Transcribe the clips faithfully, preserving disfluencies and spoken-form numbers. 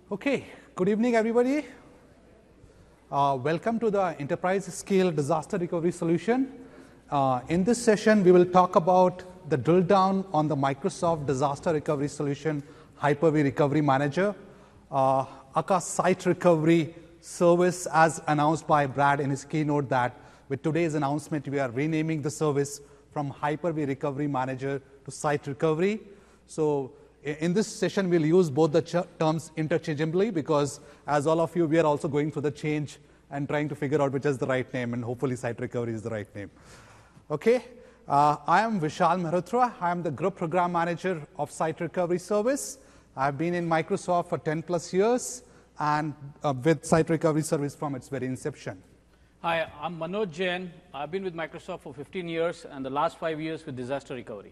Okay, good evening, everybody. Uh, welcome to the Enterprise Scale Disaster Recovery Solution. Uh, in this session, we will talk about the drill down on the Microsoft Disaster Recovery Solution Hyper-V Recovery Manager, uh, aka Site Recovery Service, as announced by Brad in his keynote, that with today's announcement, we are renaming the service from Hyper-V Recovery Manager to Site Recovery. So in this session, we'll use both the terms interchangeably because, as all of you, we are also going through the change and trying to figure out which is the right name, and hopefully Site Recovery is the right name. Okay, uh, I am Vishal Mehrotra. I am the Group Program Manager of Site Recovery Service. I've been in Microsoft for ten plus years and uh, with Site Recovery Service from its very inception. Hi, I'm Manoj Jain. I've been with Microsoft for fifteen years and the last five years with disaster recovery.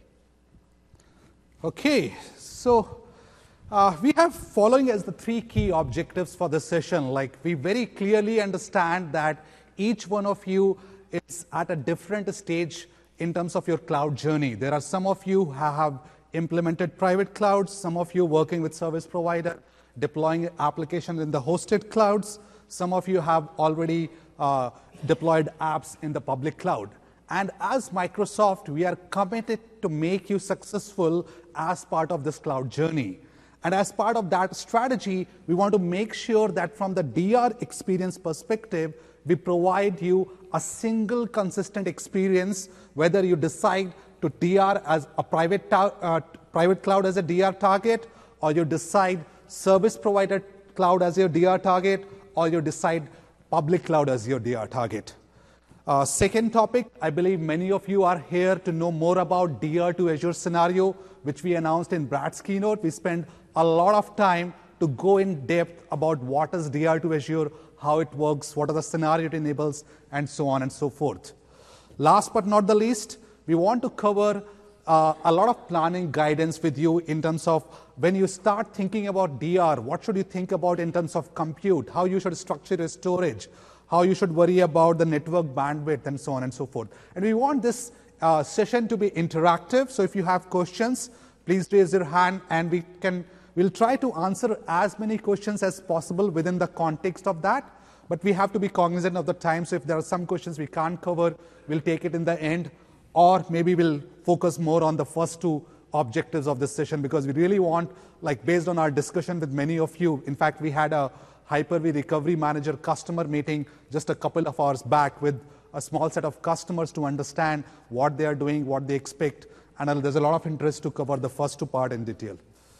Okay, so uh, we have following as the three key objectives for this session. Like, we very clearly understand that each one of you is at a different stage in terms of your cloud journey. There are some of you who have implemented private clouds, some of you working with service provider, deploying applications in the hosted clouds, some of you have already uh, deployed apps in the public cloud. And as Microsoft, we are committed to make you successful as part of this cloud journey. And as part of that strategy, we want to make sure that from the D R experience perspective, we provide you a single consistent experience, whether you decide to D R as a private, uh, private cloud as a D R target, or you decide service provider cloud as your D R target, or you decide public cloud as your D R target. Uh, second topic, I believe many of you are here to know more about D R to Azure scenario, which we announced in Brad's keynote. We spent a lot of time to go in depth about what is D R to Azure, how it works, what are the scenario it enables, and so on and so forth. Last but not the least, we want to cover uh, a lot of planning guidance with you in terms of when you start thinking about D R, what should you think about in terms of compute, how you should structure your storage, how you should worry about the network bandwidth, and so on and so forth. And we want this uh, session to be interactive, so if you have questions, please raise your hand, and we can, we'll try to answer as many questions as possible within the context of that, but we have to be cognizant of the time, so if there are some questions we can't cover, we'll take it in the end, or maybe we'll focus more on the first two objectives of this session, because we really want, like based on our discussion with many of you, in fact, we had a Hyper-V Recovery Manager customer meeting just a couple of hours back with a small set of customers to understand what they are doing, what they expect, and there's a lot of interest to cover the first two part in detail.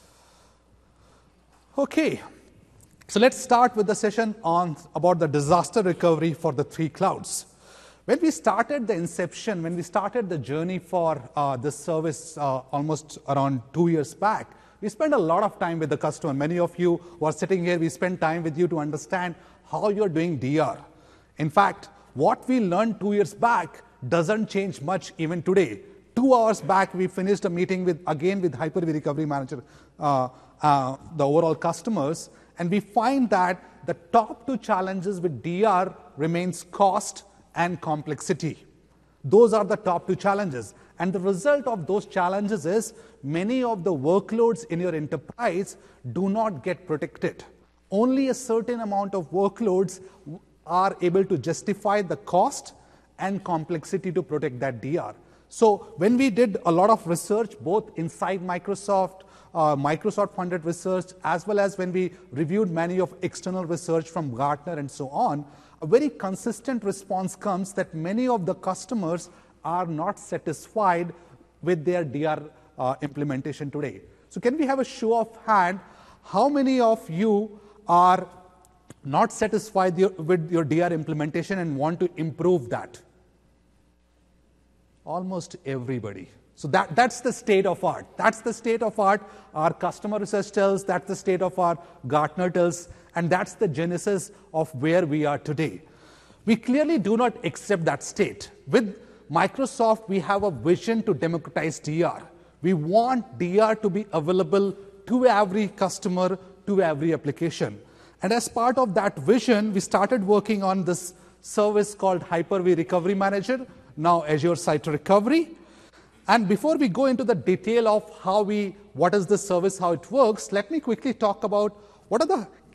Okay, so let's start with the session on about the disaster recovery for the three clouds. When we started the inception, when we started the journey for uh, this service uh, almost around two years back, we spent a lot of time with the customer. Many of you who are sitting here, we spend time with you to understand how you're doing D R. In fact, what we learned two years back doesn't change much even today. Two hours back, we finished a meeting with, again, with Hyper-V Recovery Manager, uh, uh, the overall customers, and we find that the top two challenges with D R remains cost and complexity. Those are the top two challenges. And the result of those challenges is many of the workloads in your enterprise do not get protected. Only a certain amount of workloads are able to justify the cost and complexity to protect that D R. So when we did a lot of research, both inside Microsoft, uh, Microsoft-funded research, as well as when we reviewed many of external research from Gartner and so on, a very consistent response comes that many of the customers are not satisfied with their D R uh, implementation today. So can we have a show of hand, how many of you are not satisfied your, with your D R implementation and want to improve that? Almost everybody. So that, that's the state of art. That's the state of art. Our customer research tells, that's the state of art, Gartner tells, and that's the genesis of where we are today. We clearly do not accept that state. With Microsoft, we have a vision to democratize D R. We want D R to be available to every customer, to every application. And as part of that vision, we started working on this service called Hyper-V Recovery Manager, now Azure Site Recovery. And before we go into the detail of how we, what is this service, how it works, let me quickly talk about what are the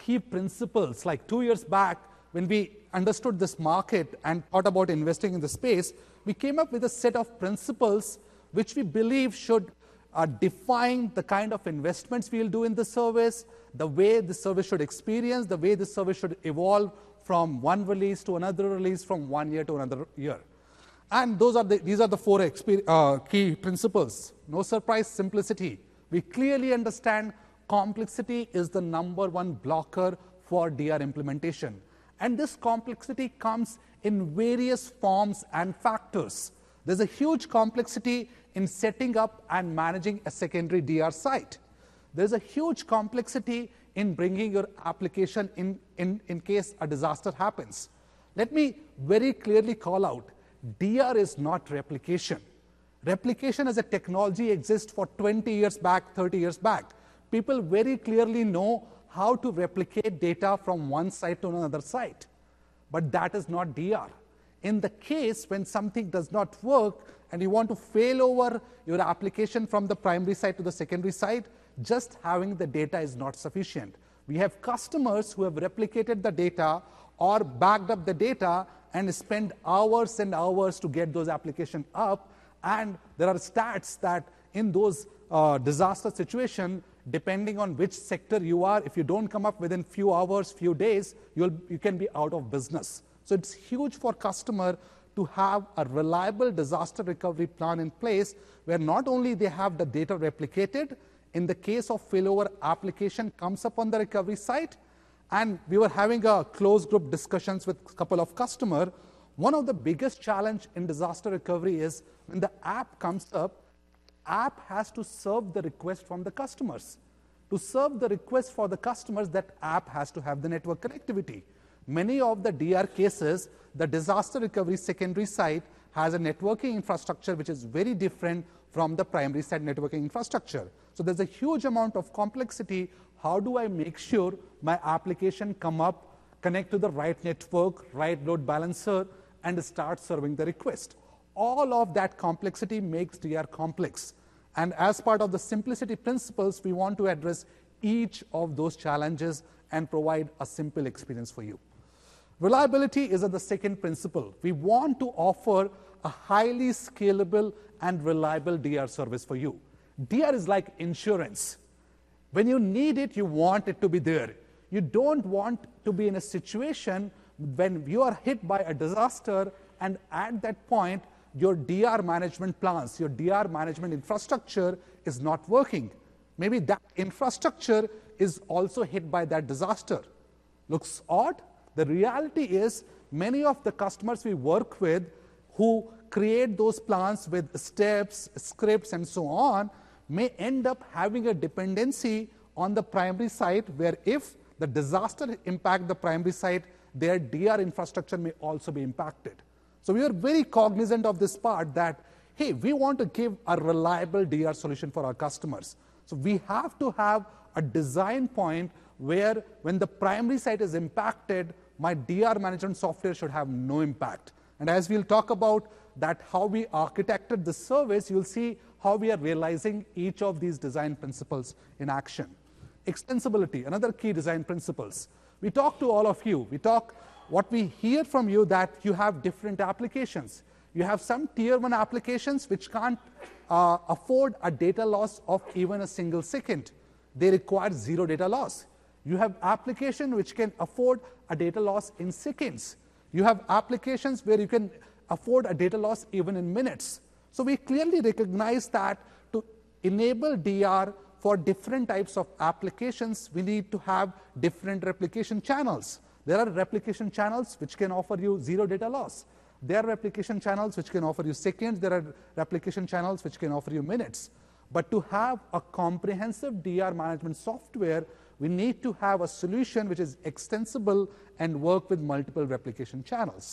key principles. Like two years back, when we understood this market and thought about investing in the space, we came up with a set of principles which we believe should uh, define the kind of investments we'll do in the service, the way the service should experience, the way the service should evolve from one release to another release, from one year to another year. And those are the, these are the four uh, key principles. No surprise, simplicity. We clearly understand complexity is the number one blocker for D R implementation. And this complexity comes in various forms and factors. There's a huge complexity in setting up and managing a secondary D R site. There's a huge complexity in bringing your application in, in, in case a disaster happens. Let me very clearly call out, D R is not replication. Replication as a technology exists for twenty years back, thirty years back. People very clearly know how to replicate data from one site to another site. But that is not D R. In the case when something does not work and you want to fail over your application from the primary site to the secondary site, just having the data is not sufficient. We have customers who have replicated the data or backed up the data and spend hours and hours to get those applications up. And there are stats that in those uh, disaster situations, depending on which sector you are, if you don't come up within few hours, few days, you'll, you can be out of business. So it's huge for customer to have a reliable disaster recovery plan in place where not only they have the data replicated, in the case of failover, application comes up on the recovery site. And we were having a closed group discussions with a couple of customers. One of the biggest challenge in disaster recovery is when the app comes up, app has to serve the request from the customers. To serve the request for the customers, that app has to have the network connectivity. Many of the D R cases, the disaster recovery secondary site has a networking infrastructure which is very different from the primary site networking infrastructure. So there's a huge amount of complexity. How do I make sure my application come up, connect to the right network, right load balancer, and start serving the request? All of that complexity makes D R complex. And as part of the simplicity principles, we want to address each of those challenges and provide a simple experience for you. Reliability is the second principle. We want to offer a highly scalable and reliable D R service for you. D R is like insurance. When you need it, you want it to be there. You don't want to be in a situation when you are hit by a disaster and at that point, your D R management plans, your D R management infrastructure is not working. Maybe that infrastructure is also hit by that disaster. Looks odd? The reality is many of the customers we work with who create those plans with steps, scripts, and so on may end up having a dependency on the primary site where if the disaster impact the primary site, their D R infrastructure may also be impacted. So we are very cognizant of this part that, hey, we want to give a reliable D R solution for our customers. So we have to have a design point where when the primary site is impacted, my D R management software should have no impact. And as we'll talk about that how we architected the service, you'll see how we are realizing each of these design principles in action. Extensibility, another key design principles. We talk to all of you. We talk what we hear from you that you have different applications. You have some tier one applications which can't uh, afford a data loss of even a single second. They require zero data loss. You have applications which can afford a data loss in seconds. You have applications where you can afford a data loss even in minutes. So we clearly recognize that to enable D R for different types of applications, we need to have different replication channels. There are replication channels which can offer you zero data loss. There are replication channels which can offer you seconds. There are replication channels which can offer you minutes. But to have a comprehensive D R management software, we need to have a solution which is extensible and work with multiple replication channels.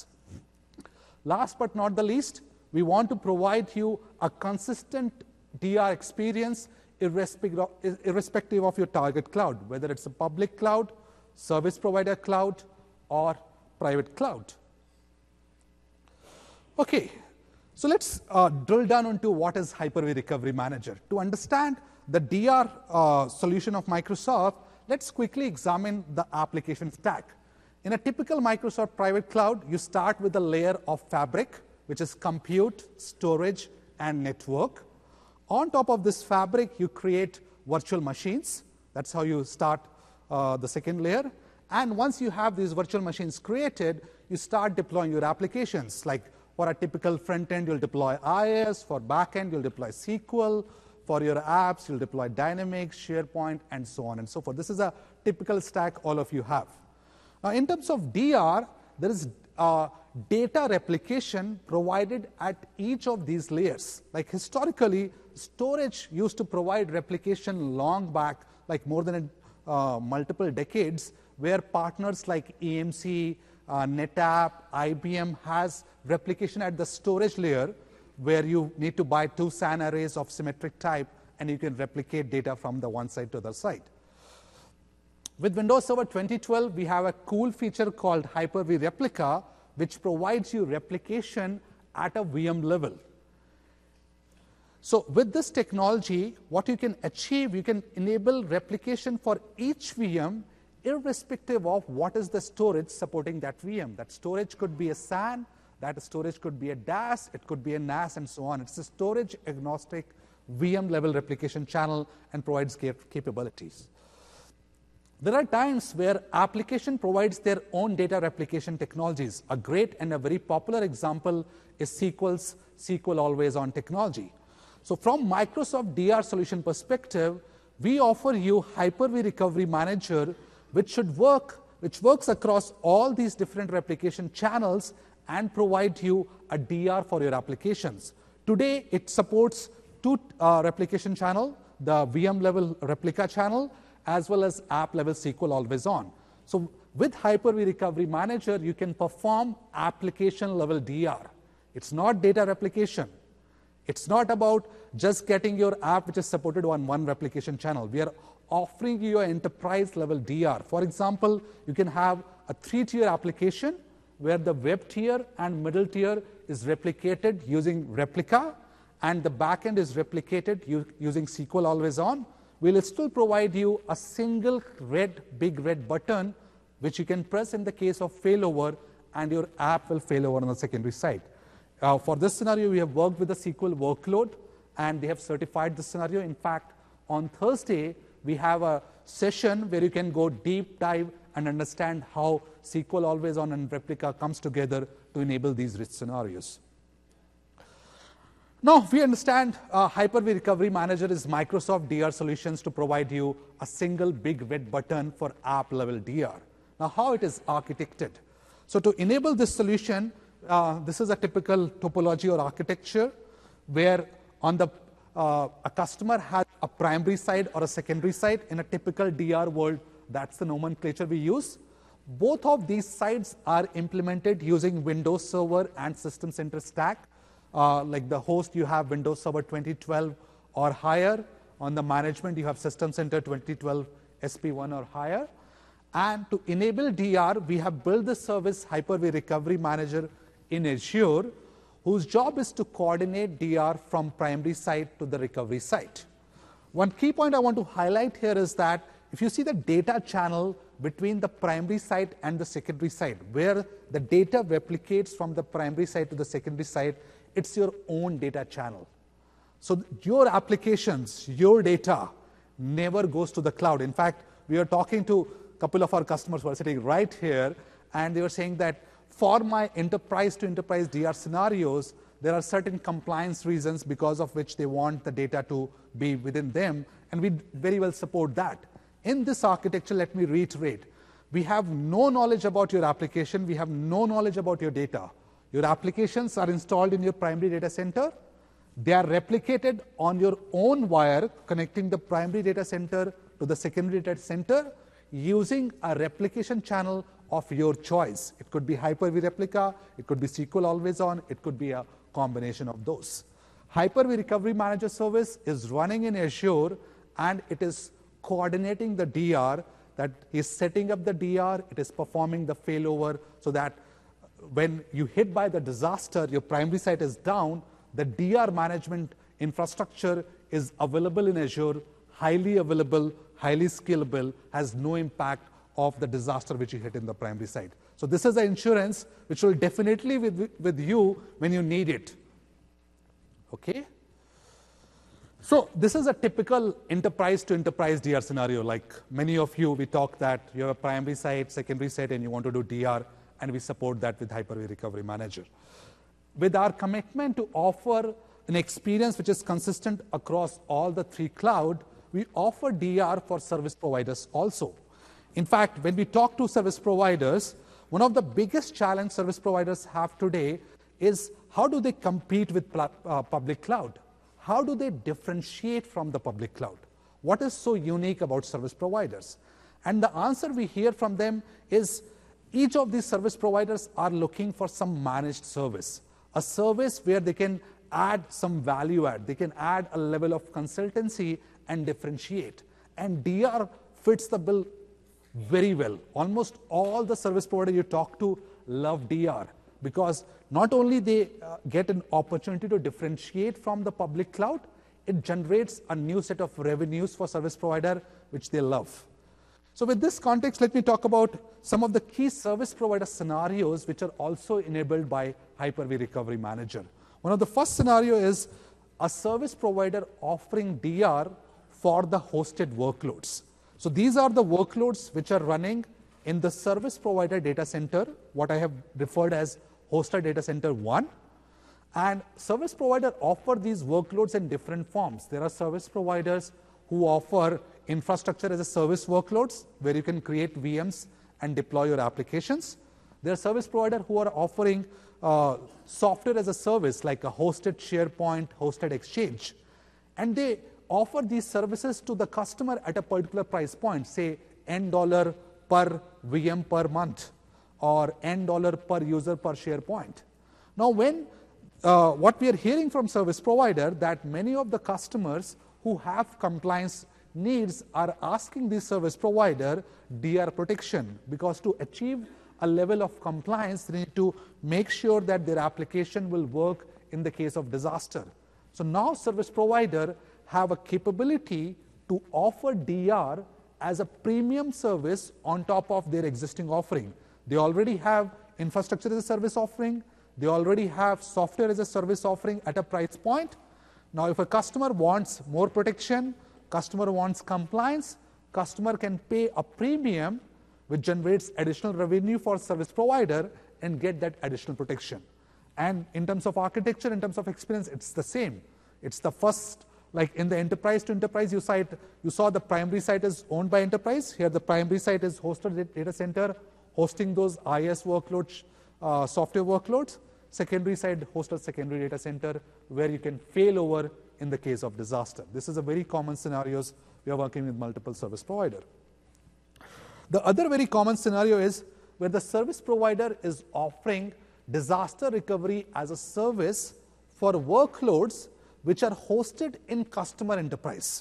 Last but not the least, we want to provide you a consistent D R experience irrespective of, irrespective of your target cloud, whether it's a public cloud, service provider cloud, or private cloud. Okay, so let's uh, drill down into what is Hyper-V Recovery Manager. To understand the D R uh, solution of Microsoft, let's quickly examine the application stack. In a typical Microsoft private cloud, you start with a layer of fabric, which is compute, storage, and network. On top of this fabric, you create virtual machines. That's how you start uh, the second layer. And once you have these virtual machines created, you start deploying your applications. Like for a typical front end, you'll deploy I I S. For back end, you'll deploy S Q L. For your apps, you'll deploy Dynamics, SharePoint, and so on and so forth. This is a typical stack all of you have. Now, in terms of D R, there is uh, data replication provided at each of these layers. Like historically, storage used to provide replication long back, like more than uh, multiple decades, where partners like E M C, uh, NetApp, I B M has replication at the storage layer, where you need to buy two S A N arrays of symmetric type, and you can replicate data from the one side to the other side. With Windows Server twenty twelve, we have a cool feature called Hyper-V Replica, which provides you replication at a V M level. So with this technology, what you can achieve, you can enable replication for each V M, irrespective of what is the storage supporting that V M. That storage could be a S A N, that storage could be a D A S, it could be a N A S, and so on. It's a storage agnostic V M level replication channel and provides cap capabilities. There are times where application provides their own data replication technologies. A great and a very popular example is S Q L's S Q L Always On technology. So from Microsoft D R solution perspective, we offer you Hyper-V Recovery Manager, which should work, which works across all these different replication channels and provide you a D R for your applications. Today, it supports two uh, replication channel, the V M level replica channel, as well as app level S Q L Always On. So with Hyper-V Recovery Manager, you can perform application level D R. It's not data replication. It's not about just getting your app which is supported on one replication channel. We are offering you an enterprise level D R. For example, you can have a three-tier application where the web tier and middle tier is replicated using Replica, and the backend is replicated using S Q L Always On. We'll still provide you a single red, big red button, which you can press in the case of failover, and your app will fail over on the secondary side. Uh, for this scenario, we have worked with the S Q L workload, and they have certified this scenario. In fact, on Thursday, we have a session where you can go deep dive and understand how S Q L Always On and Replica comes together to enable these rich scenarios. Now, we understand uh, Hyper-V Recovery Manager is Microsoft D R solutions to provide you a single big red button for app level D R. Now, how it is architected. So to enable this solution, uh, this is a typical topology or architecture where on the uh, a customer has a primary side or a secondary side. In a typical D R world, that's the nomenclature we use. Both of these sides are implemented using Windows Server and System Center stack. Uh, like the host, you have Windows Server twenty twelve or higher. On the management, you have System Center twenty twelve S P one or higher. And to enable D R, we have built the service Hyper-V Recovery Manager in Azure, whose job is to coordinate D R from primary side to the recovery side. One key point I want to highlight here is that if you see the data channel between the primary side and the secondary side, where the data replicates from the primary side to the secondary side, it's your own data channel. So your applications, your data never goes to the cloud. In fact, we are talking to a couple of our customers who are sitting right here, and they were saying that for my enterprise to enterprise D R scenarios, there are certain compliance reasons because of which they want the data to be within them, and we very well support that. In this architecture, let me reiterate, we have no knowledge about your application, we have no knowledge about your data. Your applications are installed in your primary data center. They are replicated on your own wire, connecting the primary data center to the secondary data center using a replication channel of your choice. It could be Hyper-V Replica, it could be S Q L Always On, it could be a combination of those. Hyper-V Recovery Manager service is running in Azure, and it is coordinating the D R, that is setting up the D R, it is performing the failover so that when you hit by the disaster, your primary site is down, the D R management infrastructure is available in Azure, highly available, highly scalable, has no impact of the disaster which you hit in the primary site. So this is the insurance which will definitely be with, with you when you need it. Okay? So this is a typical enterprise to enterprise D R scenario. Like many of you, we talk that you have a primary site, secondary site, and you want to do D R, and we support that with Hyper-V Recovery Manager. With our commitment to offer an experience which is consistent across all the three cloud, we offer D R for service providers also. In fact, when we talk to service providers, one of the biggest challenge service providers have today is how do they compete with uh, public cloud? How do they differentiate from the public cloud? What is so unique about service providers? And the answer we hear from them is each of these service providers are looking for some managed service, a service where they can add some value add, they can add a level of consultancy and differentiate. And D R fits the bill very well. Almost all the service providers you talk to love D R because not only they uh, get an opportunity to differentiate from the public cloud, it generates a new set of revenues for service provider which they love. So with this context, let me talk about some of the key service provider scenarios which are also enabled by Hyper-V Recovery Manager. One of the first scenario is a service provider offering D R for the hosted workloads. So these are the workloads which are running in the service provider data center, what I have referred as hosted data center one. And service provider offer these workloads in different forms. There are service providers who offer infrastructure as a service workloads, where you can create V Ms and deploy your applications. There are service providers who are offering uh, software as a service, like a hosted SharePoint, hosted Exchange. And they offer these services to the customer at a particular price point, say N dollar per V M per month, or N dollar per user per SharePoint. Now, when uh, what we are hearing from service provider that many of the customers who have compliance needs are asking the service provider D R protection, because to achieve a level of compliance, they need to make sure that their application will work in the case of disaster. So now service provider have a capability to offer D R as a premium service on top of their existing offering. They already have infrastructure as a service offering. They already have software as a service offering at a price point. Now, if a customer wants more protection, customer wants compliance, customer can pay a premium which generates additional revenue for service provider and get that additional protection. And in terms of architecture, in terms of experience, it's the same. It's the first, like in the enterprise to enterprise, you, site, you saw the primary site is owned by enterprise. Here the primary site is hosted data center, hosting those I S workloads, uh, software workloads. Secondary side hosted secondary data center where you can fail over in the case of disaster. This is a very common scenarios. We are working with multiple service provider. The other very common scenario is where the service provider is offering disaster recovery as a service for workloads which are hosted in customer enterprise.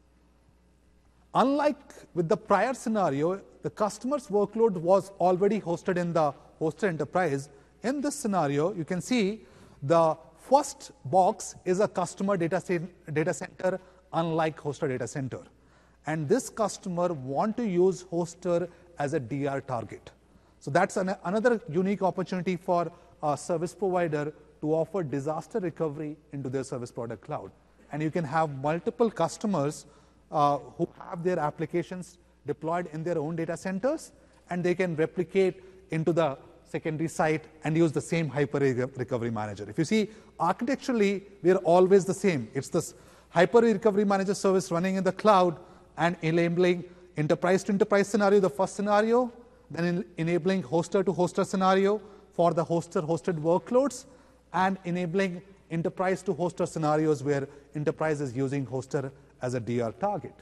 Unlike with the prior scenario, the customer's workload was already hosted in the hosted enterprise. In this scenario, you can see the first box is a customer data, data center, unlike hosted data center. And this customer want to use hoster as a D R target. So that's an, another unique opportunity for a service provider to offer disaster recovery into their service product cloud. And you can have multiple customers uh, who have their applications deployed in their own data centers, and they can replicate into the secondary site and use the same Hyper-V Recovery Manager. If you see, architecturally, we are always the same. It's this Hyper-V Recovery Manager service running in the cloud and enabling enterprise to enterprise scenario, the first scenario, then in enabling hoster to hoster scenario for the hoster hosted workloads, and enabling enterprise to hoster scenarios where enterprise is using hoster as a D R target.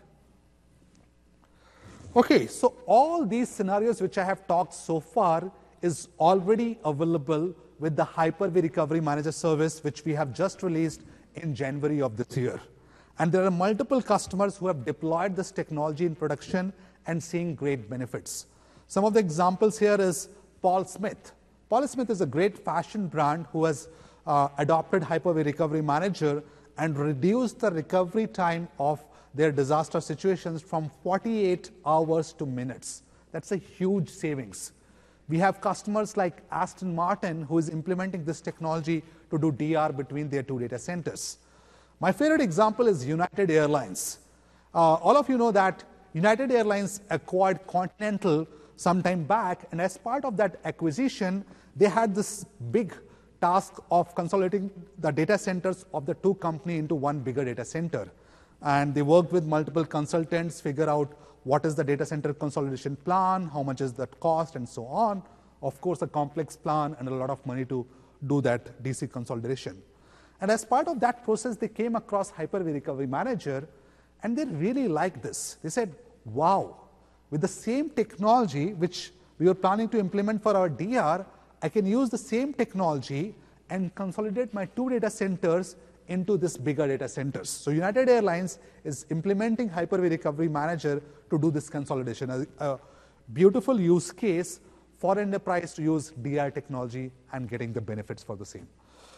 Okay, so all these scenarios which I have talked so far is already available with the Hyper-V Recovery Manager service, which we have just released in January of this year. And there are multiple customers who have deployed this technology in production and seeing great benefits. Some of the examples here is Paul Smith. Paul Smith is a great fashion brand who has uh, adopted Hyper-V Recovery Manager and reduced the recovery time of their disaster situations from forty-eight hours to minutes. That's a huge savings. We have customers like Aston Martin who is implementing this technology to do D R between their two data centers. My favorite example is United Airlines. Uh, all of you know that United Airlines acquired Continental some time back, and as part of that acquisition, they had this big task of consolidating the data centers of the two companies into one bigger data center. And they worked with multiple consultants, figure out what is the data center consolidation plan, how much is that cost, and so on. Of course, a complex plan and a lot of money to do that D C consolidation. And as part of that process, they came across Hyper-V Recovery Manager, and they really liked this. They said, wow, with the same technology which we were planning to implement for our D R, I can use the same technology and consolidate my two data centers into this bigger data centers. So United Airlines is implementing Hyper-V Recovery Manager to do this consolidation. A, a beautiful use case for enterprise to use D R technology and getting the benefits for the same.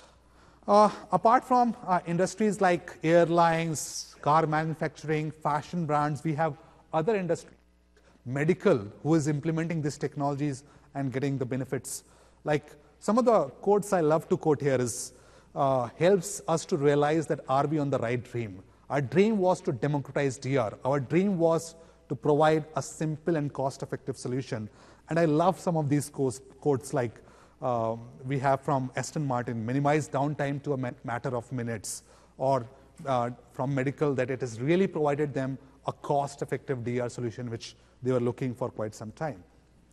Uh, apart from uh, industries like airlines, car manufacturing, fashion brands, we have other industries, medical, who is implementing these technologies and getting the benefits. Like some of the quotes I love to quote here is, uh, helps us to realize that are we on the right dream? Our dream was to democratize D R. Our dream was to provide a simple and cost-effective solution. And I love some of these quotes like, Uh, we have from Aston Martin, minimize downtime to a matter of minutes, or uh, from medical that it has really provided them a cost-effective D R solution which they were looking for quite some time.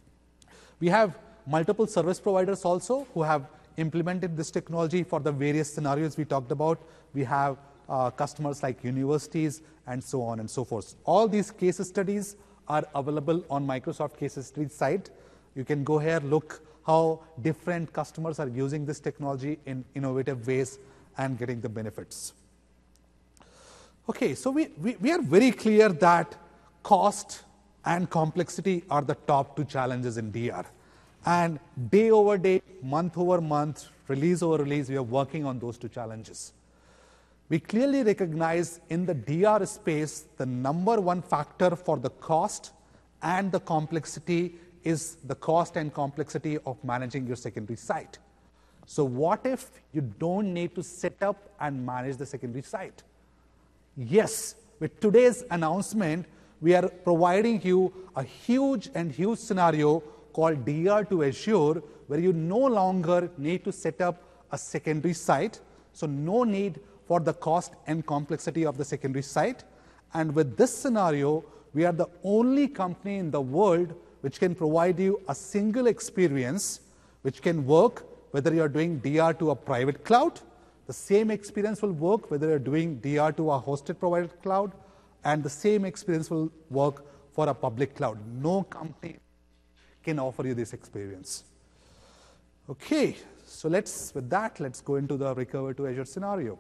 We have multiple service providers also who have implemented this technology for the various scenarios we talked about. We have uh, customers like universities and so on and so forth. All these case studies are available on Microsoft Case Studies site. You can go here, look how different customers are using this technology in innovative ways and getting the benefits. Okay, so we, we, we are very clear that cost and complexity are the top two challenges in D R. And day over day, month over month, release over release, we are working on those two challenges. We clearly recognize in the D R space, the number one factor for the cost and the complexity is the cost and complexity of managing your secondary site. So what if you don't need to set up and manage the secondary site? Yes, with today's announcement, we are providing you a huge and huge scenario called D R to Azure, where you no longer need to set up a secondary site. So no need for the cost and complexity of the secondary site. And with this scenario, we are the only company in the world which can provide you a single experience which can work whether you're doing D R to a private cloud. The same experience will work whether you're doing D R to a hosted provided cloud, and the same experience will work for a public cloud. No company can offer you this experience. Okay, so let's, with that, let's go into the Recover to Azure scenario.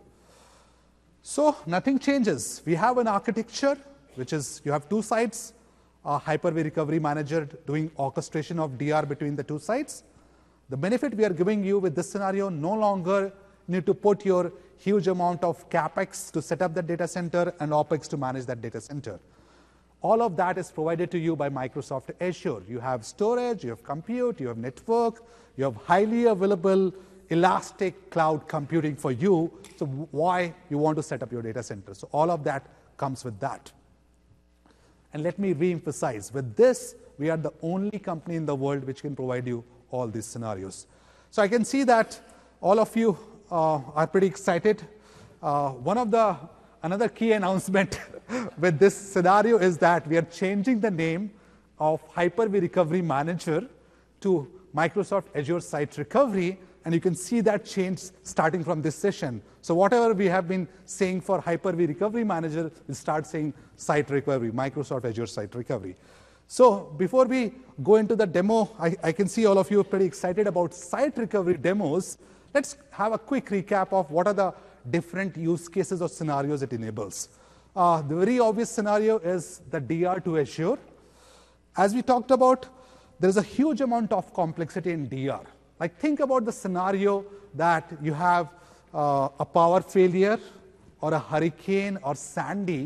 So nothing changes. We have an architecture, which is you have two sites, a Hyper-V Recovery Manager doing orchestration of D R between the two sites. The benefit we are giving you with this scenario, no longer need to put your huge amount of CapEx to set up the data center and OpEx to manage that data center. All of that is provided to you by Microsoft Azure. You have storage, you have compute, you have network, you have highly available elastic cloud computing for you. So why you want to set up your data center? So all of that comes with that. And let me re-emphasize, with this, we are the only company in the world which can provide you all these scenarios. So I can see that all of you uh, are pretty excited. Uh, one of the, another key announcement with this scenario is that we are changing the name of Hyper-V Recovery Manager to Microsoft Azure Site Recovery, and you can see that change starting from this session. So whatever we have been saying for Hyper-V Recovery Manager, we'll start saying Site Recovery, Microsoft Azure Site Recovery. So before we go into the demo, I, I can see all of you are pretty excited about site recovery demos. Let's have a quick recap of what are the different use cases or scenarios it enables. Uh, the very obvious scenario is the D R to Azure. As we talked about, there's a huge amount of complexity in D R. Like think about the scenario that you have uh, a power failure or a hurricane or Sandy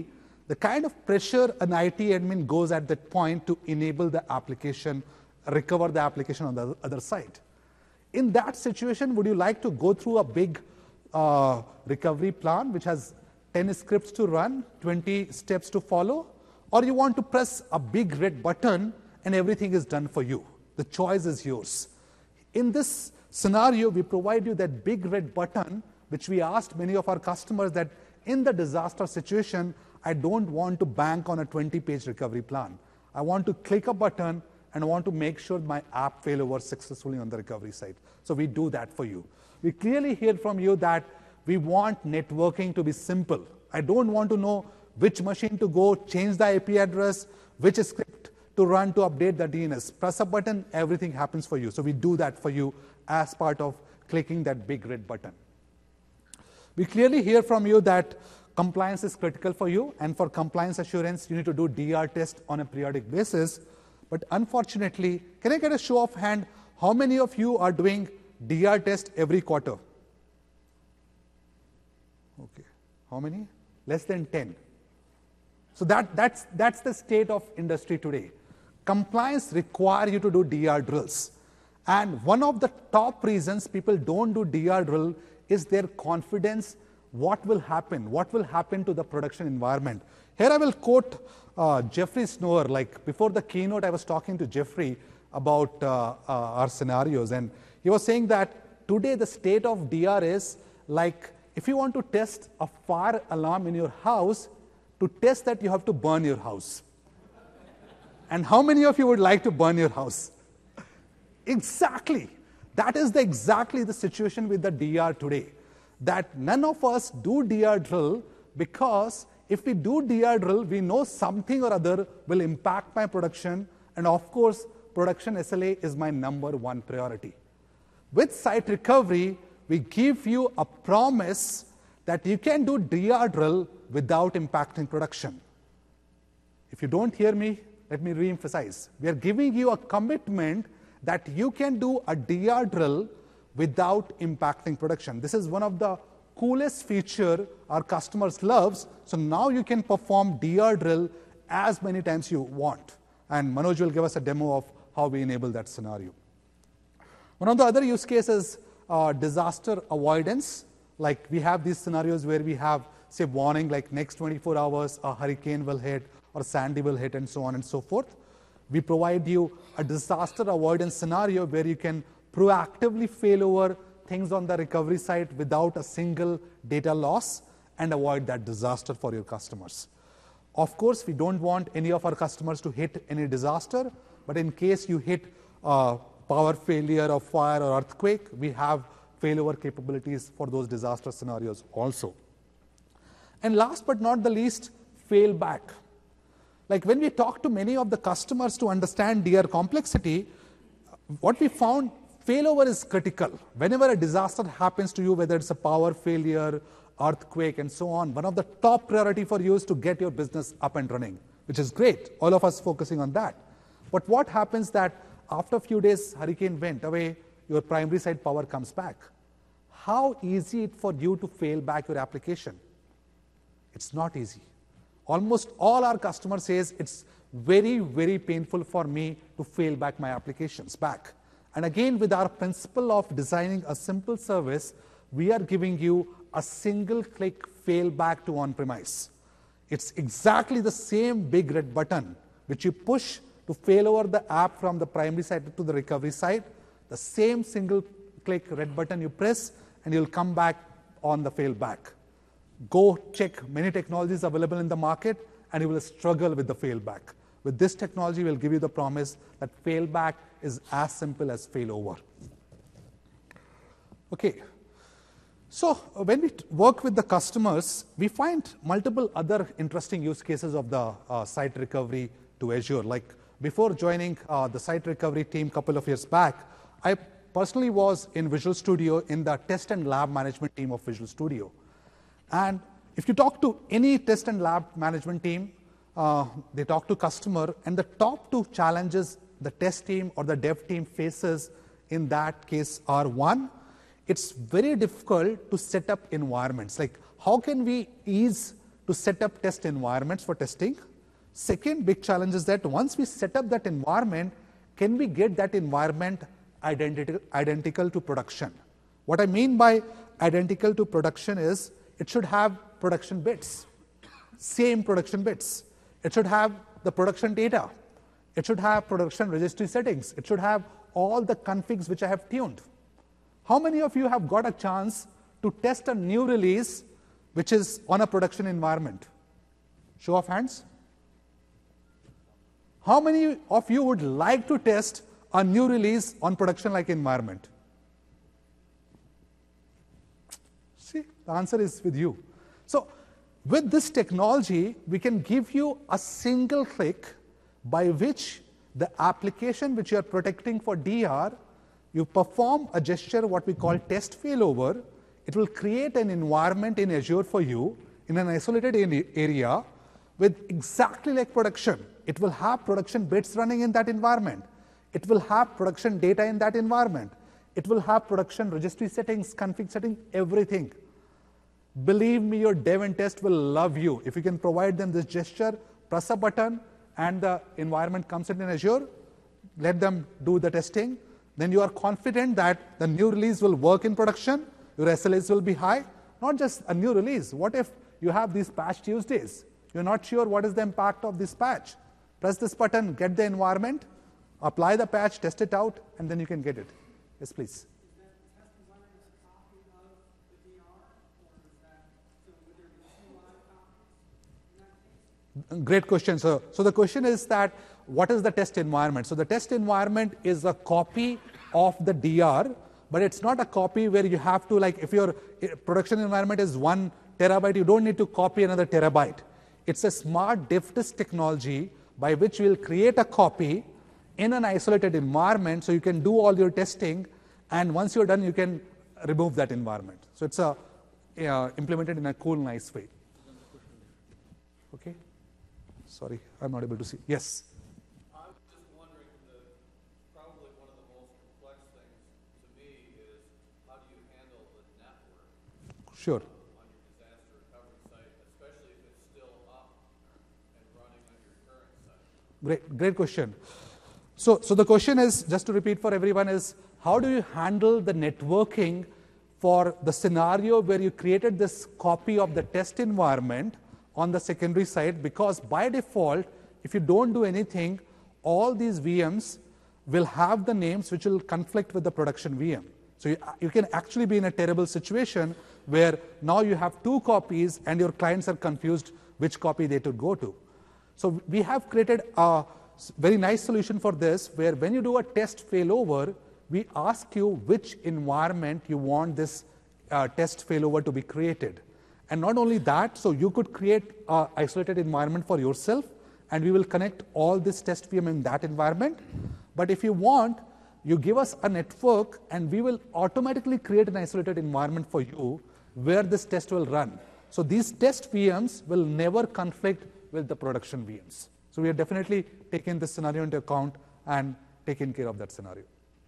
the kind of pressure an I T admin goes at that point to enable the application, recover the application on the other side. In that situation, would you like to go through a big uh, recovery plan which has ten scripts to run, twenty steps to follow, or you want to press a big red button and everything is done for you? The choice is yours. In this scenario, we provide you that big red button, which we asked many of our customers that in the disaster situation, I don't want to bank on a twenty page recovery plan. I want to click a button and I want to make sure my app fail over successfully on the recovery side. So we do that for you. We clearly hear from you that we want networking to be simple. I don't want to know which machine to go, change the I P address, which script to run to update the D N S. Press a button, everything happens for you. So we do that for you as part of clicking that big red button. We clearly hear from you that compliance is critical for you, and for compliance assurance, you need to do D R test on a periodic basis. But unfortunately, can I get a show of hand, how many of you are doing D R test every quarter? Okay, how many? Less than ten. So that, that's, that's the state of industry today. Compliance requires you to do D R drills. And one of the top reasons people don't do D R drill is their confidence what will happen, what will happen to the production environment. Here I will quote uh, Jeffrey Snower. Like before the keynote, I was talking to Jeffrey about uh, uh, our scenarios, and he was saying that today the state of D R is like if you want to test a fire alarm in your house, to test that you have to burn your house. And how many of you would like to burn your house? Exactly. That is the, exactly the situation with the D R today. That none of us do D R drill because if we do D R drill, we know something or other will impact my production, and of course, production S L A is my number one priority. With site recovery, we give you a promise that you can do D R drill without impacting production. If you don't hear me, let me re-emphasize. We are giving you a commitment that you can do a D R drill without impacting production. This is one of the coolest feature our customers loves. So now you can perform D R drill as many times you want. And Manoj will give us a demo of how we enable that scenario. One of the other use cases, uh, disaster avoidance. Like we have these scenarios where we have, say, warning like next twenty-four hours, a hurricane will hit or Sandy will hit and so on and so forth. We provide you a disaster avoidance scenario where you can proactively fail over things on the recovery side without a single data loss and avoid that disaster for your customers. Of course, we don't want any of our customers to hit any disaster, but in case you hit uh, power failure or fire or earthquake, we have failover capabilities for those disaster scenarios also. And last but not the least, fail back. Like when we talk to many of the customers to understand D R complexity, what we found, failover is critical. Whenever a disaster happens to you, whether it's a power failure, earthquake, and so on, one of the top priority for you is to get your business up and running, which is great. All of us focusing on that. But what happens that after a few days, hurricane went away, your primary side power comes back. How easy it for you to fail back your application? It's not easy. Almost all our customers says it's very, very painful for me to fail back my applications back. And again, with our principle of designing a simple service, we are giving you a single click fail back to on-premise. It's exactly the same big red button which you push to fail over the app from the primary side to the recovery side. The same single click red button you press and you'll come back on the fail back. Go check many technologies available in the market and you will struggle with the fail back. With this technology, we'll give you the promise that fail back is as simple as fail over. Okay. So when we work with the customers, we find multiple other interesting use cases of the uh, site recovery to Azure. Like before joining uh, the site recovery team a couple of years back, I personally was in Visual Studio in the test and lab management team of Visual Studio. And if you talk to any test and lab management team, uh, they talk to customer, and the top two challenges the test team or the dev team faces in that case are, one, it's very difficult to set up environments. Like how can we ease to set up test environments for testing. Second big challenge is that once we set up that environment, can we get that environment identical, identical to production? What I mean by identical to production is it should have production bits, same production bits. It should have the production data. It should have production registry settings. It should have all the configs which I have tuned. How many of you have got a chance to test a new release which is on a production environment? Show of hands. How many of you would like to test a new release on production-like environment? See, the answer is with you. So, with this technology, we can give you a single click by which the application which you are protecting for D R, you perform a gesture, what we call test failover. It will create an environment in Azure for you in an isolated area with exactly like production. It will have production bits running in that environment. It will have production data in that environment. It will have production registry settings, config settings, everything. Believe me, your dev and test will love you. If you can provide them this gesture, press a button, and the environment comes in in Azure, let them do the testing, then you are confident that the new release will work in production, your S L As will be high. Not just a new release. What if you have these patch Tuesdays? You're not sure what is the impact of this patch. Press this button, get the environment, apply the patch, test it out, and then you can get it. Yes, please. Great question. So, so the question is that what is the test environment? So the test environment is a copy of the D R, but it's not a copy where you have to, like, if your production environment is one terabyte, you don't need to copy another terabyte. It's a smart diff disk technology by which we'll create a copy in an isolated environment so you can do all your testing, and once you're done, you can remove that environment. So it's a, uh, implemented in a cool, nice way. Okay. Sorry, I'm not able to see. Yes? I was just wondering, the, probably one of the most complex things to me is how do you handle the network Sure. on your disaster recovery site, especially if it's still up and running on your current site? Great, great question. So, so the question is, just to repeat for everyone, is how do you handle the networking for the scenario where you created this copy of the test environment on the secondary side, because by default, if you don't do anything, all these V Ms will have the names which will conflict with the production V M. So you, you can actually be in a terrible situation where now you have two copies and your clients are confused which copy they should go to. So we have created a very nice solution for this, where when you do a test failover, we ask you which environment you want this uh, test failover to be created. And not only that, so you could create an isolated environment for yourself, and we will connect all this test V M in that environment. But if you want, you give us a network, and we will automatically create an isolated environment for you where this test will run. So these test V Ms will never conflict with the production V Ms. So we are definitely taking this scenario into account and taking care of that scenario.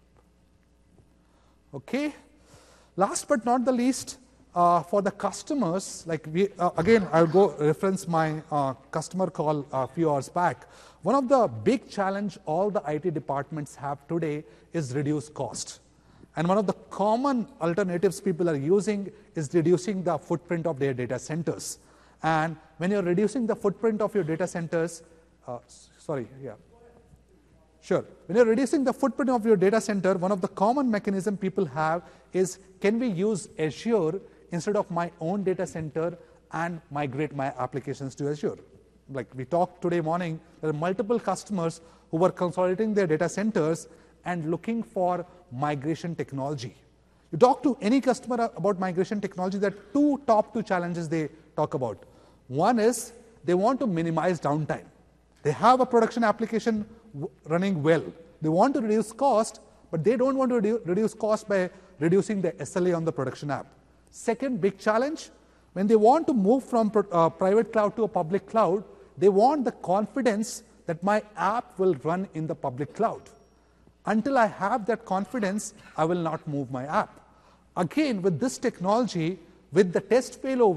Okay. Last but not the least, Uh, for the customers, like we, uh, again, I'll go reference my uh, customer call a few hours back. One of the big challenge all the I T departments have today is reduce cost. And one of the common alternatives people are using is reducing the footprint of their data centers. And when you're reducing the footprint of your data centers, uh, sorry, yeah. Sure. When you're reducing the footprint of your data center, one of the common mechanism people have is, can we use Azure instead of my own data center and migrate my applications to Azure? Like we talked today morning, there are multiple customers who were consolidating their data centers and looking for migration technology. You talk to any customer about migration technology, there are two top two challenges they talk about. One is they want to minimize downtime. They have a production application running well. They want to reduce cost, but they don't want to redu reduce cost by reducing the S L A on the production app. Second big challenge, when they want to move from uh, private cloud to a public cloud, they want the confidence that my app will run in the public cloud. Until I have that confidence, I will not move my app. Again, with this technology, with the test failover,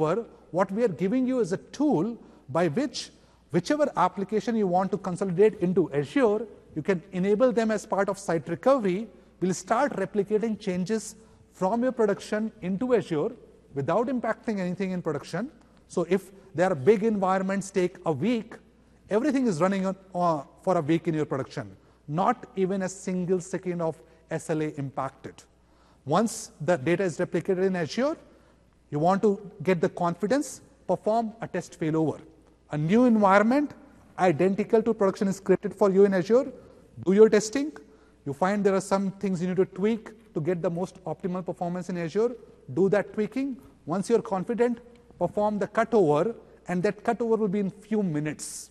what we are giving you is a tool by which whichever application you want to consolidate into Azure, you can enable them as part of site recovery. We'll start replicating changes from your production into Azure without impacting anything in production. So if there are big environments take a week, everything is running on, uh, for a week in your production. Not even a single second of S L A impacted. Once the data is replicated in Azure, you want to get the confidence, perform a test failover. A new environment identical to production is created for you in Azure. Do your testing. You find there are some things you need to tweak to get the most optimal performance in Azure. Do that tweaking. Once you're confident, perform the cutover, and that cutover will be in few minutes.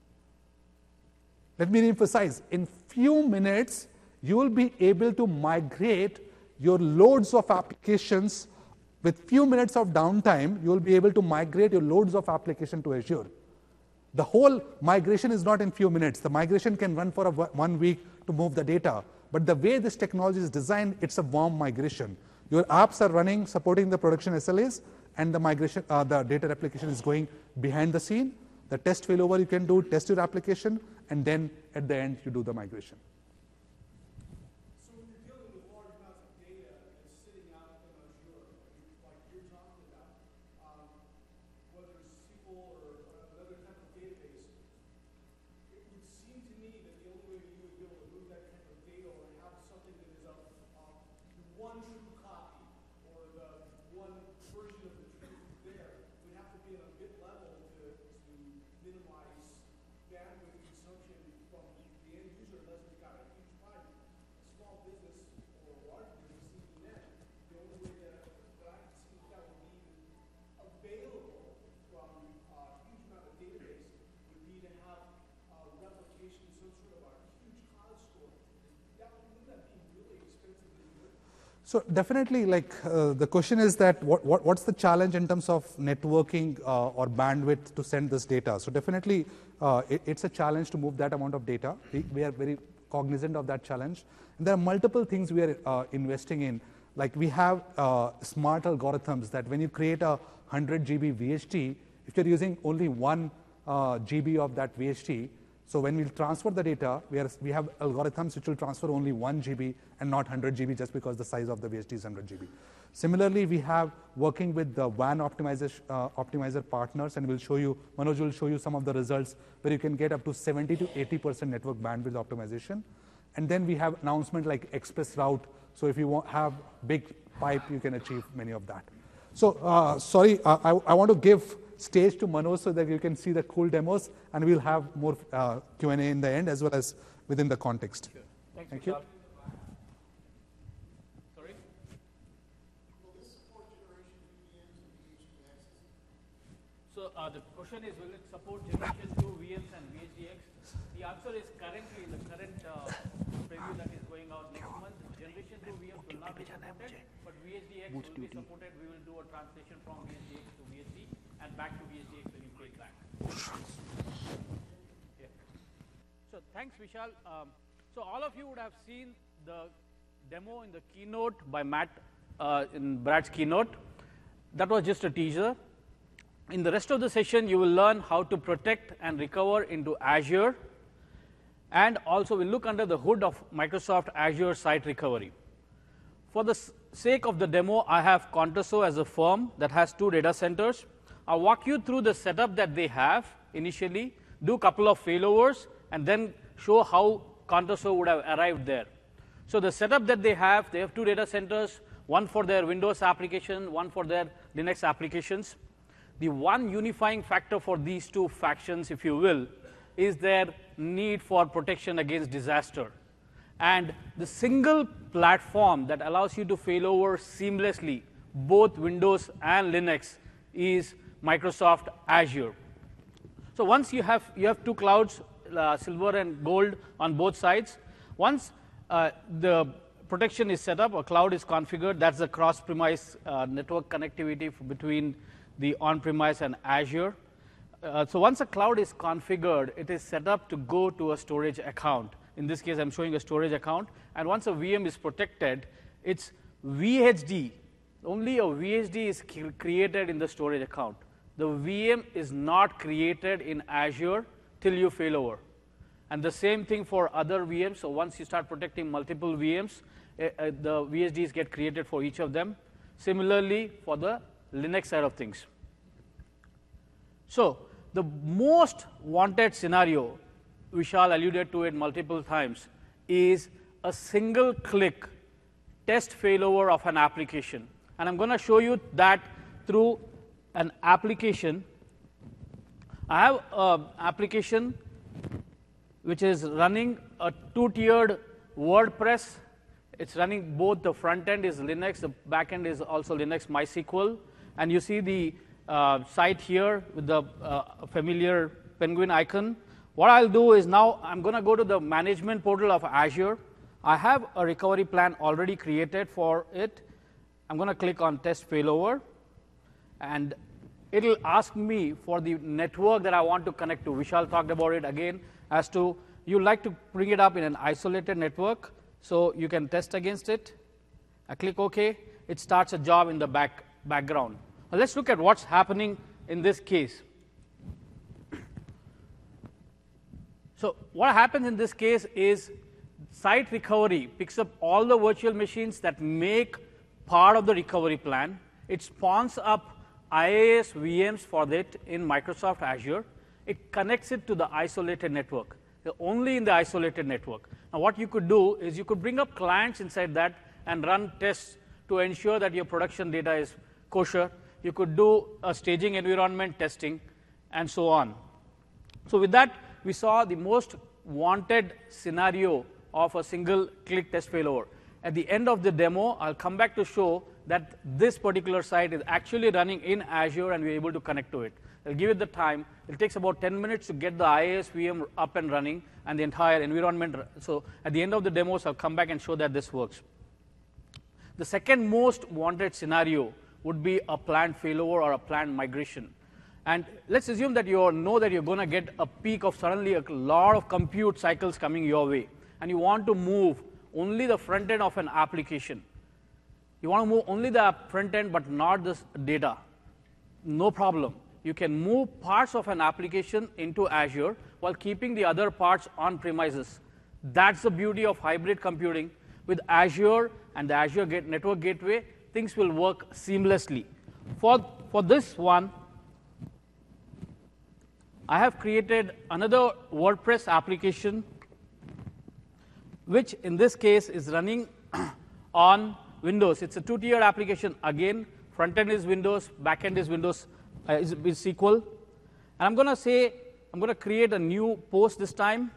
Let me emphasize, in few minutes, you will be able to migrate your loads of applications. With few minutes of downtime, you will be able to migrate your loads of application to Azure. The whole migration is not in few minutes. The migration can run for a one week to move the data. But the way this technology is designed, it's a warm migration. Your apps are running, supporting the production S L As, and the migration, uh, the data replication is going behind the scene. The test failover you can do, test your application, and then at the end you do the migration. So when you're dealing with large amounts of data that's sitting out in Azure, like you're talking about, um, whether it's S Q L or another type of database, it would seem to me that the only way that you would be able to move that type of data or have something that is a, a one true copy or the one version of the truth there would have to be at a bit level to, to minimize bandwidth consumption from the end user unless it's got a huge pipe. A small business or a large business, even then, the only way that, that I can see that would be available from a huge amount of database would be to have uh, replication, some sort of a huge cloud storage. That wouldn't that be really expensive to do? So definitely, like uh, the question is that what, what, what's the challenge in terms of networking uh, or bandwidth to send this data? So definitely, uh, it, it's a challenge to move that amount of data. We, we are very cognizant of that challenge. And there are multiple things we are uh, investing in. Like we have uh, smart algorithms that when you create a one hundred G B V H T, if you're using only one uh, G B of that V H T, so when we transfer the data, we, are, we have algorithms which will transfer only one G B and not one hundred G B just because the size of the V H T is one hundred G B. Similarly, we have working with the W A N optimizer, uh, optimizer partners, and we'll show you, Manoj will show you some of the results where you can get up to seventy to eighty percent network bandwidth optimization. And then we have announcement like Express Route. So if you want, have big pipe, you can achieve many of that. So uh, sorry, uh, I, I want to give stage to Manoj so that you can see the cool demos, and we'll have more uh, Q and A in the end as well as within the context. Sure. Thanks, Thank you. Vishal. Sorry? Will this support generation V Ms and V H D Xs? So uh, the question is, will it support generation two V Ms and V H D X? The answer is currently in the current uh, preview that is going out next month. Generation two V Ms will not be supported, but V H D X will be supported. We will do a translation from V H D X to V H D and back to V H D X when you take back. Yeah. So thanks, Vishal. Um, so all of you would have seen the demo in the keynote by Matt uh, in Brad's keynote. That was just a teaser. In the rest of the session, you will learn how to protect and recover into Azure, and also we'll look under the hood of Microsoft Azure Site Recovery. For the sake of the demo, I have Contoso as a firm that has two data centers. I'll walk you through the setup that they have initially, do a couple of failovers, and then show how Contoso would have arrived there. So the setup that they have, they have two data centers, one for their Windows application, one for their Linux applications. The one unifying factor for these two factions, if you will, is their need for protection against disaster. And the single platform that allows you to fail over seamlessly both Windows and Linux is Microsoft Azure. So once you have, you have two clouds, uh, silver and gold on both sides, once uh, the protection is set up, a cloud is configured, that's the cross-premise uh, network connectivity between the on-premise and Azure. Uh, so once a cloud is configured, it is set up to go to a storage account. In this case, I'm showing a storage account. And once a V M is protected, it's V H D. Only a V H D is created in the storage account. the V M is not created in Azure till you failover. And the same thing for other V Ms. So once you start protecting multiple V Ms, uh, uh, the V S Ds get created for each of them. Similarly, for the Linux side of things. So the most wanted scenario, Vishal alluded to it multiple times, is a single click test failover of an application. And I'm going to show you that through an application. I have an application which is running a two-tiered WordPress. It's running both the front end is Linux, the back end is also Linux MySQL. And you see the uh, site here with the uh, familiar penguin icon. What I'll do is now I'm going to go to the management portal of Azure. I have a recovery plan already created for it. I'm going to click on test failover, and it'll ask me for the network that I want to connect to. Vishal talked about it again as to you like to bring it up in an isolated network, so you can test against it. I click OK. It starts a job in the back background. Now let's look at what's happening in this case. So what happens in this case is site recovery picks up all the virtual machines that make part of the recovery plan. It spawns up I A S V Ms for that in Microsoft Azure. It connects it to the isolated network, only in the isolated network. Now what you could do is you could bring up clients inside that and run tests to ensure that your production data is kosher. You could do a staging environment testing and so on. So with that, we saw the most wanted scenario of a single click test failover. At the end of the demo, I'll come back to show that this particular site is actually running in Azure and we're able to connect to it. I'll give it the time. It takes about ten minutes to get the I A S V M up and running and the entire environment. So at the end of the demos, I'll come back and show that this works. The second most wanted scenario would be a planned failover or a planned migration. And let's assume that you know that you're going to get a peak of suddenly a lot of compute cycles coming your way, and you want to move only the front end of an application. You want to move only the front end but not the data. No problem. You can move parts of an application into Azure while keeping the other parts on premises. That's the beauty of hybrid computing. With Azure and the Azure Gate Network Gateway, things will work seamlessly. For, for this one, I have created another WordPress application, which in this case is running on Windows. It's a two-tiered application. Again, front end is Windows, back end is Windows, uh, is, is S Q L. And I'm going to say, I'm going to create a new post this time.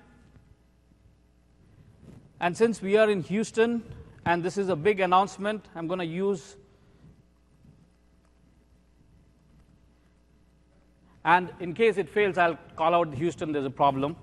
And since we are in Houston, and this is a big announcement, I'm going to use, and in case it fails, I'll call out Houston, there's a problem.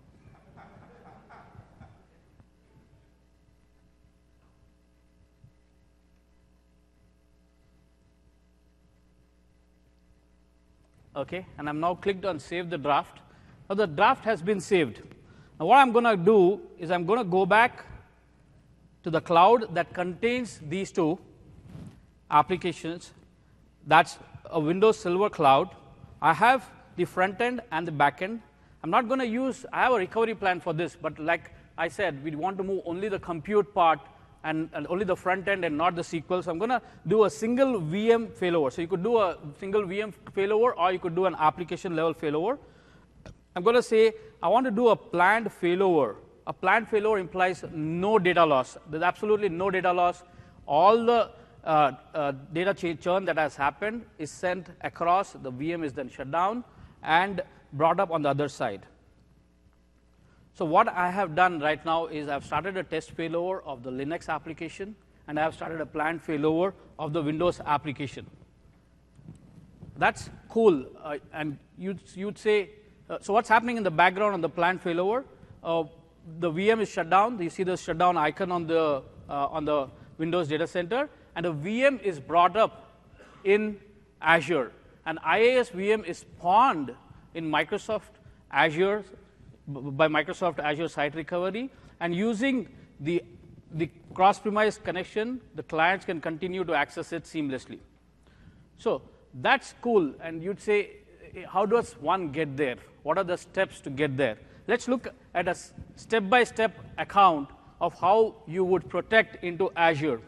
Okay, and I'm now clicked on Save the Draft. Now the draft has been saved. Now what I'm going to do is I'm going to go back to the cloud that contains these two applications. That's a Windows Silver Cloud. I have the front end and the back end. I'm not going to use, I have a recovery plan for this, but like I said, we want to move only the compute part and, and only the front end and not the S Q L. So I'm going to do a single V M failover. So you could do a single V M failover, or you could do an application level failover. I'm going to say I want to do a planned failover. A planned failover implies no data loss. There's absolutely no data loss. All the uh, uh, data churn that has happened is sent across. The V M is then shut down and brought up on the other side. So what I have done right now is I've started a test failover of the Linux application, and I have started a planned failover of the Windows application. That's cool. Uh, and you'd, you'd say, uh, so what's happening in the background on the planned failover? Uh, the V M is shut down. You see the shutdown icon on the, uh, on the Windows data center, and a V M is brought up in Azure. An I A S V M is spawned in Microsoft Azure by Microsoft Azure Site Recovery, and using the, the cross-premise connection, the clients can continue to access it seamlessly. So that's cool, and you'd say, how does one get there? What are the steps to get there? Let's look at a step-by-step account of how you would protect into Azure.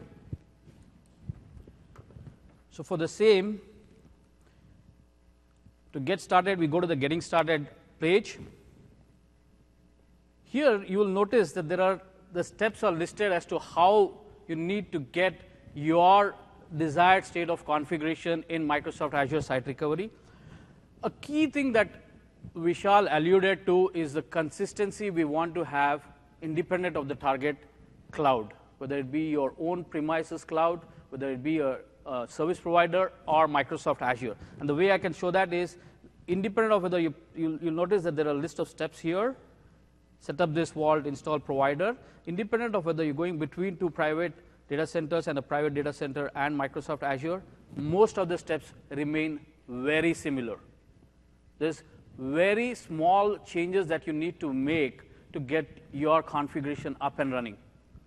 So for the same, to get started, we go to the Getting Started page. Here, you will notice that there are the steps are listed as to how you need to get your desired state of configuration in Microsoft Azure Site Recovery. A key thing that Vishal alluded to is the consistency we want to have independent of the target cloud, whether it be your own premises cloud, whether it be a, a service provider or Microsoft Azure. And the way I can show that is independent of whether you, you'll, you'll notice that there are a list of steps here. Set up this vault, install provider, independent of whether you're going between two private data centers and a private data center and Microsoft Azure, most of the steps remain very similar. There's very small changes that you need to make to get your configuration up and running.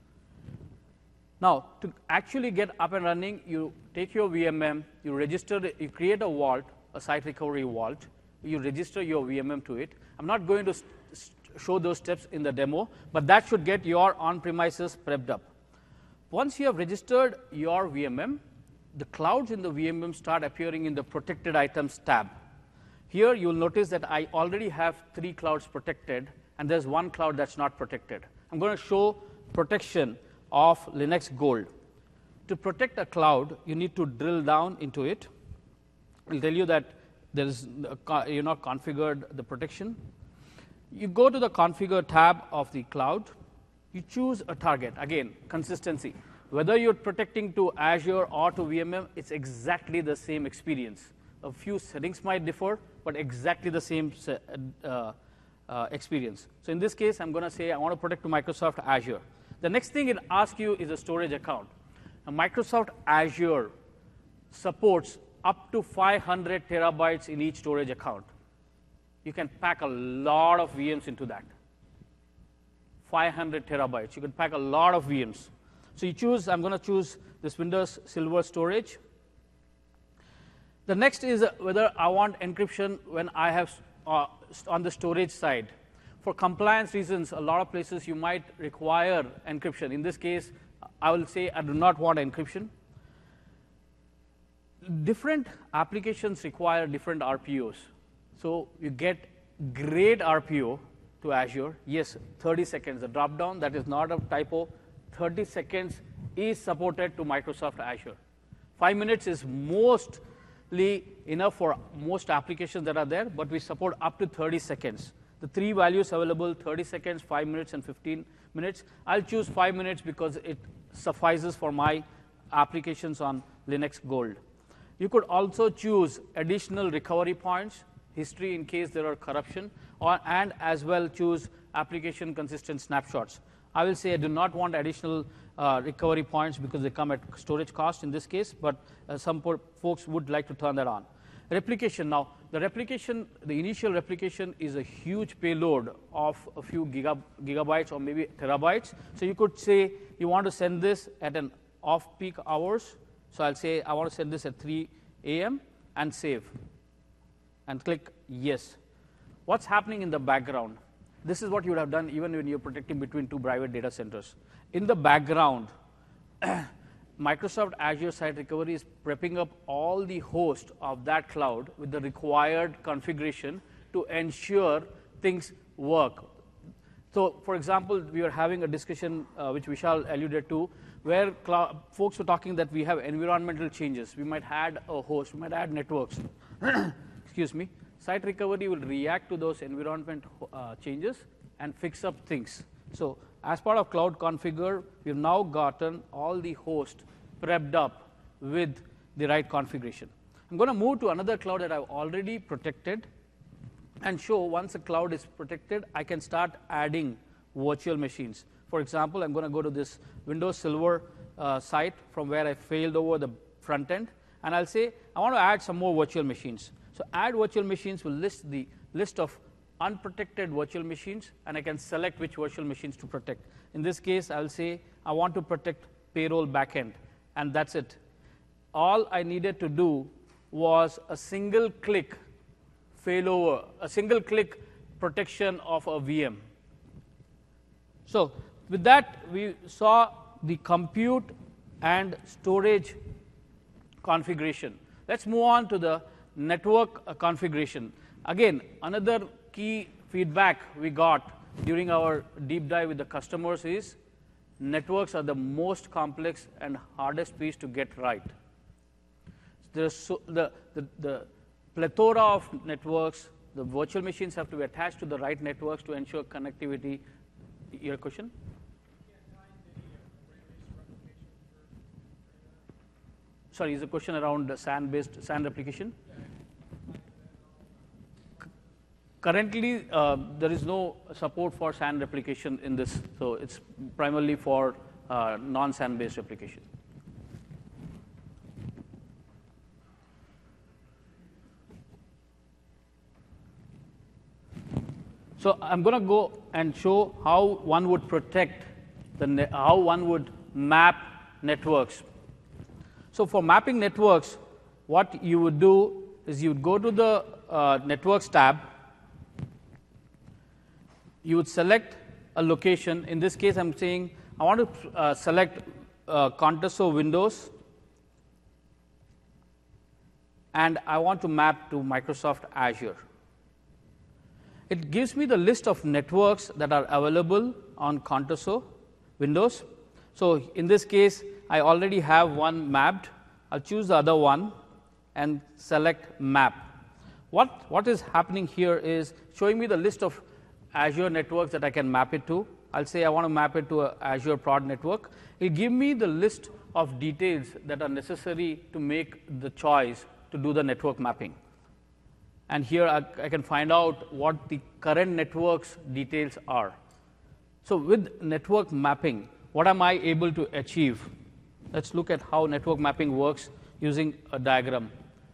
Now, to actually get up and running, you take your V M M, you register, you create a vault, a site recovery vault, you register your V M M to it. I'm not going to show those steps in the demo, but that should get your on-premises prepped up. Once you have registered your V M M, the clouds in the V M M start appearing in the Protected Items tab. Here, you'll notice that I already have three clouds protected, and there's one cloud that's not protected. I'm going to show protection of Linux Gold. To protect a cloud, you need to drill down into it. I'll tell you that there is, you're not configured the protection. You go to the Configure tab of the cloud. You choose a target. Again, consistency. Whether you're protecting to Azure or to V M M, it's exactly the same experience. A few settings might differ, but exactly the same uh, uh, experience. So in this case, I'm going to say I want to protect to Microsoft Azure. The next thing it asks you is a storage account. Now, Microsoft Azure supports up to five hundred terabytes in each storage account. You can pack a lot of V Ms into that. five hundred terabytes. You can pack a lot of V Ms. So you choose, I'm going to choose this Windows Silver storage. The next is whether I want encryption when I have uh, on the storage side. For compliance reasons, a lot of places you might require encryption. In this case, I will say I do not want encryption. Different applications require different R P Os. So you get great R P O to Azure. Yes, thirty seconds. The drop down, that is not a typo. thirty seconds is supported to Microsoft Azure. Five minutes is mostly enough for most applications that are there, but we support up to thirty seconds. The three values available, thirty seconds, five minutes, and fifteen minutes. I'll choose five minutes because it suffices for my applications on Linux Gold. You could also choose additional recovery points, history in case there are corruption, or, and as well choose application consistent snapshots. I will say I do not want additional uh, recovery points because they come at storage cost in this case, but uh, some folks would like to turn that on. Replication. Now, the replication, the initial replication is a huge payload of a few giga, gigabytes or maybe terabytes. So you could say you want to send this at an off-peak hours. So I'll say I want to send this at three A M and save. And click yes. What's happening in the background? This is what you would have done even when you're protecting between two private data centers. In the background, Microsoft Azure Site Recovery is prepping up all the host of that cloud with the required configuration to ensure things work. So, for example, we are having a discussion uh, which Vishal alluded to, where folks were talking that we have environmental changes. We might add a host, we might add networks. Excuse me. Site Recovery will react to those environment uh, changes and fix up things. So, as part of Cloud Configure, we've now gotten all the hosts prepped up with the right configuration. I'm going to move to another cloud that I've already protected and show once a cloud is protected, I can start adding virtual machines. For example, I'm going to go to this Windows Silver uh, site from where I failed over the front end, and I'll say I want to add some more virtual machines. So add virtual machines will list the list of unprotected virtual machines, and I can select which virtual machines to protect. In this case, I'll say I want to protect payroll backend, and that's it. All I needed to do was a single click failover, a single click protection of a V M. So with that, we saw the compute and storage configuration. Let's move on to the network uh, configuration. Again, another key feedback we got during our deep dive with the customers is networks are the most complex and hardest piece to get right. There's so, the, the, the plethora of networks, the virtual machines have to be attached to the right networks to ensure connectivity. Your question? Sorry, is the question around the S A N-based S A N replication? Currently, uh, there is no support for S A N replication in this, so it's primarily for uh, non-S A N-based replication. So I'm going to go and show how one would protect, the how one would map networks. So for mapping networks, what you would do is you would go to the uh, Networks tab. You would select a location. In this case, I'm saying I want to uh, select uh, Contoso Windows, and I want to map to Microsoft Azure. It gives me the list of networks that are available on Contoso Windows. So in this case, I already have one mapped. I'll choose the other one and select Map. What, what is happening here is showing me the list of Azure networks that I can map it to. I'll say I want to map it to an Azure prod network. It'll give me the list of details that are necessary to make the choice to do the network mapping. And here I, I can find out what the current network's details are. So with network mapping, what am I able to achieve? Let's look at how network mapping works using a diagram.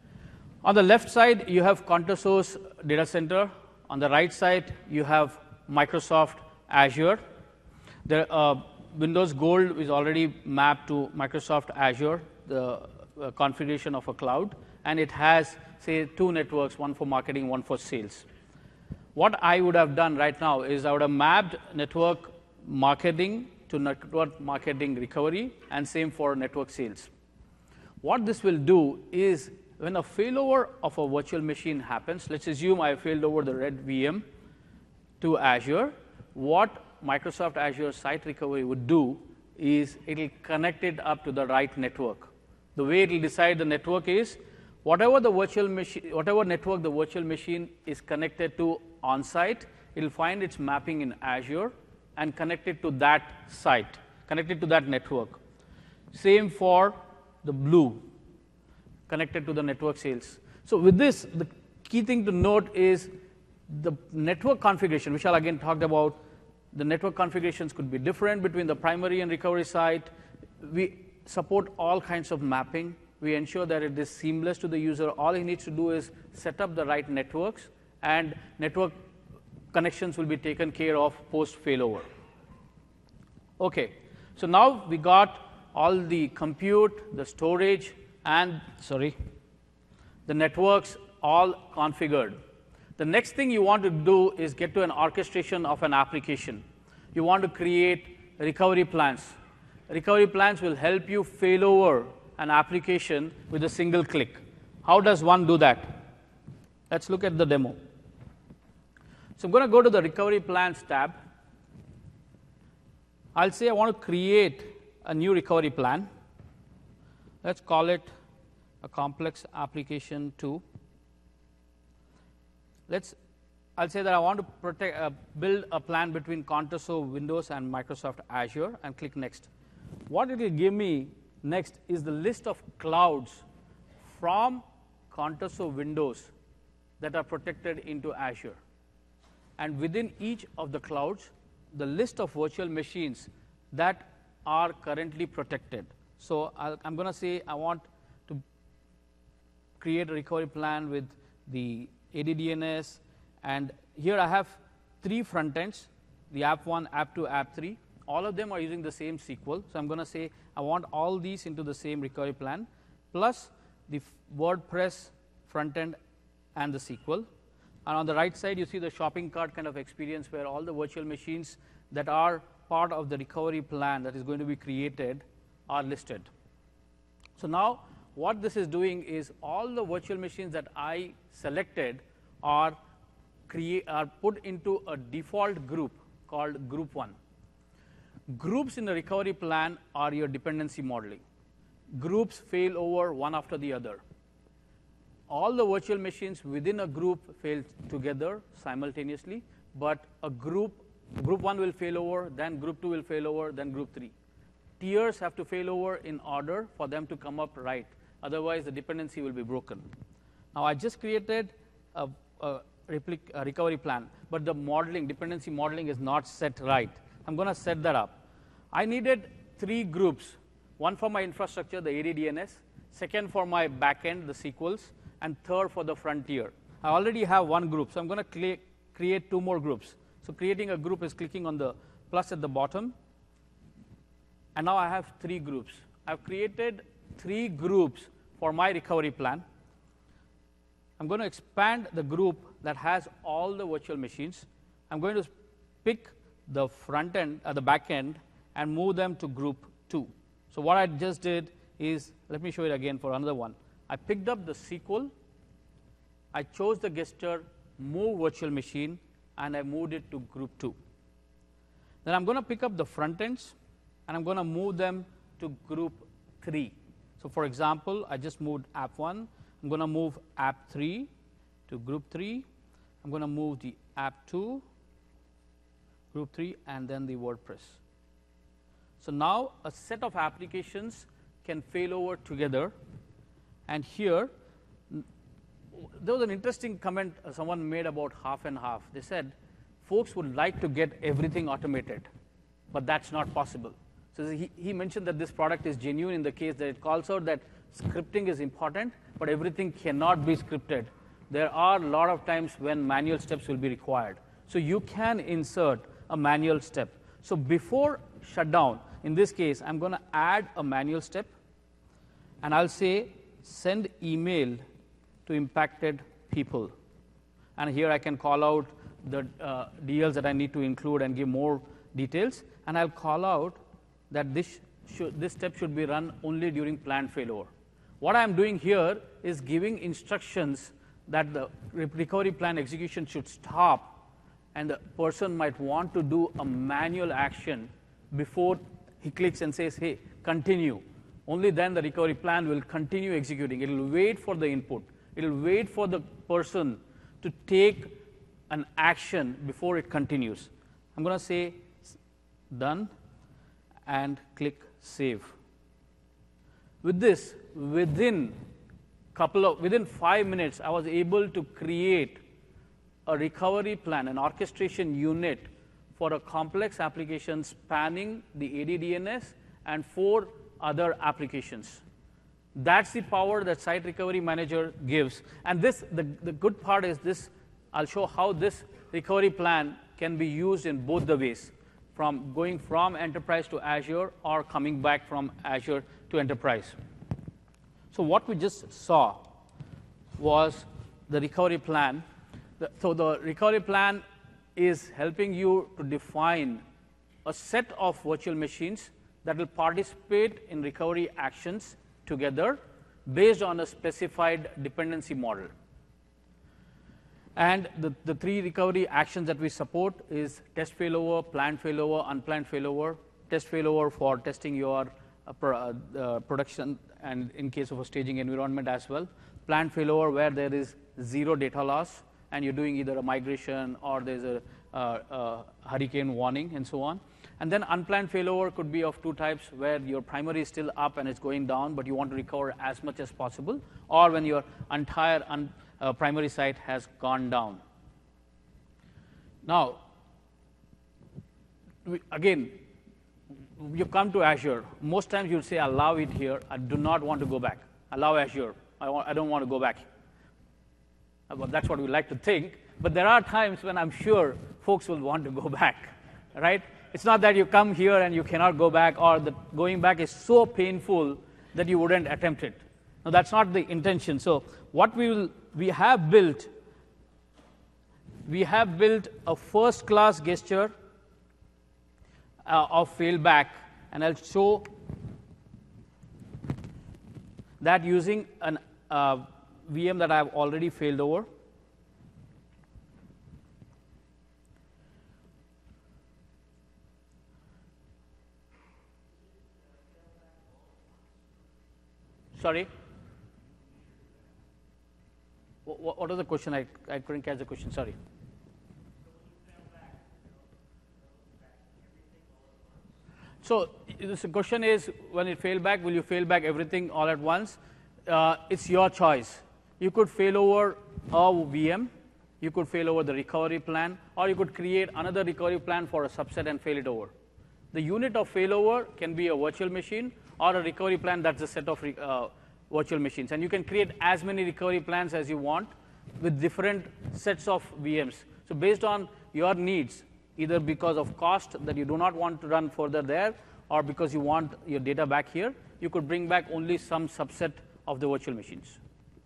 On the left side, you have Contoso's data center. On the right side, you have Microsoft Azure. The uh, Windows Gold is already mapped to Microsoft Azure, the uh, configuration of a cloud, and it has, say, two networks, one for marketing, one for sales. What I would have done right now is I would have mapped network marketing to network marketing recovery, and same for network sales. What this will do is when a failover of a virtual machine happens, let's assume I failed over the red V M to Azure, what Microsoft Azure Site Recovery would do is it will connect it up to the right network. The way it will decide the network is whatever the virtual machine, whatever network the virtual machine is connected to on site, it will find its mapping in Azure and connect it to that site, connect it to that network. Same for the blue, connected to the network sales. So with this, the key thing to note is the network configuration, which I again talked about. The network configurations could be different between the primary and recovery site. We support all kinds of mapping. We ensure that it is seamless to the user. All he needs to do is set up the right networks, and network connections will be taken care of post failover. Okay, so now we got all the compute, the storage, and sorry, the networks all configured. The next thing you want to do is get to an orchestration of an application. You want to create recovery plans. Recovery plans will help you fail over an application with a single click. How does one do that? Let's look at the demo. So I'm going to go to the Recovery Plans tab. I'll say I want to create a new recovery plan. Let's call it a complex application two. Let's, I'll say that I want to protect, uh, build a plan between Contoso Windows and Microsoft Azure, and click Next. What it will give me next is the list of clouds from Contoso Windows that are protected into Azure. And within each of the clouds, the list of virtual machines that are currently protected. So I'll, I'm going to say I want to create a recovery plan with the A D D N S, and here I have three front ends, the app one, app two, app three. All of them are using the same S Q L. So I'm going to say I want all these into the same recovery plan, plus the WordPress front end and the S Q L. And on the right side, you see the shopping cart kind of experience where all the virtual machines that are part of the recovery plan that is going to be created are listed. So now what this is doing is all the virtual machines that I selected are, create, are put into a default group called group one. Groups in the recovery plan are your dependency modeling. Groups fail over one after the other. All the virtual machines within a group fail together simultaneously, but a group, group one will fail over, then group two will fail over, then group three. Tiers have to fail over in order for them to come up right. Otherwise, the dependency will be broken. Now, I just created a, a, replic, a recovery plan, but the modeling, dependency modeling is not set right. I'm going to set that up. I needed three groups, one for my infrastructure, the A D D N S, second for my backend, the S Q Ls, and third for the frontier. I already have one group, so I'm going to create two more groups. So creating a group is clicking on the plus at the bottom, and now I have three groups. I've created three groups for my recovery plan. I'm going to expand the group that has all the virtual machines. I'm going to pick the front end, uh, the back end, and move them to group two. So what I just did is, let me show it again for another one. I picked up the S Q L, I chose the gesture, move virtual machine, and I moved it to group two. Then I'm going to pick up the front ends, and I'm going to move them to group three. So for example, I just moved app one. I'm going to move app three to group three. I'm going to move the app two, group three, and then the WordPress. So now a set of applications can fail over together. And here, there was an interesting comment someone made about half and half. They said, folks would like to get everything automated, but that's not possible. So he, he mentioned that this product is genuine in the case that it calls out that scripting is important, but everything cannot be scripted. There are a lot of times when manual steps will be required. So you can insert a manual step. So before shutdown, in this case, I'm going to add a manual step, and I'll say send email to impacted people. And here I can call out the uh, D Ls that I need to include and give more details. And I'll call out that this, should, this step should be run only during planned failover. What I'm doing here is giving instructions that the recovery plan execution should stop, and the person might want to do a manual action before he clicks and says, hey, continue. Only then the recovery plan will continue executing. It will wait for the input. It will wait for the person to take an action before it continues. I'm going to say done and click save. With this, within couple of within five minutes, I was able to create a recovery plan, an orchestration unit for a complex application spanning the A D D N S and four other applications. That's the power that Site Recovery Manager gives. And this, the, the good part is this, I'll show how this recovery plan can be used in both the ways, from going from enterprise to Azure or coming back from Azure to enterprise. So what we just saw was the recovery plan. The, so the recovery plan is helping you to define a set of virtual machines that will participate in recovery actions together based on a specified dependency model. And the, the three recovery actions that we support is test failover, planned failover, unplanned failover. Test failover for testing your uh, pro, uh, production and in case of a staging environment as well. Planned failover where there is zero data loss and you're doing either a migration or there's a, uh, a hurricane warning and so on. And then unplanned failover could be of two types, where your primary is still up and it's going down, but you want to recover as much as possible, or when your entire un, uh, primary site has gone down. Now, we, again, you come to Azure. Most times you'll say, allow it here. I do not want to go back. Allow Azure. I, want, I don't want to go back. Well, that's what we like to think. But there are times when I'm sure folks will want to go back, right? It's not that you come here and you cannot go back, or the going back is so painful that you wouldn't attempt it. Now, that's not the intention. So, what we will we have built, we have built a first class gesture uh, of failback, and I'll show that using an uh, V M that I have already failed over. Sorry? What, what was the question? I, I couldn't catch the question. Sorry. So the question is, when it fail back, will you fail back everything all at once? Uh, it's your choice. You could fail over a V M, you could fail over the recovery plan, or you could create another recovery plan for a subset and fail it over. The unit of failover can be a virtual machine or a recovery plan that's a set of uh, virtual machines. And you can create as many recovery plans as you want with different sets of V Ms. So based on your needs, either because of cost that you do not want to run further there, or because you want your data back here, you could bring back only some subset of the virtual machines.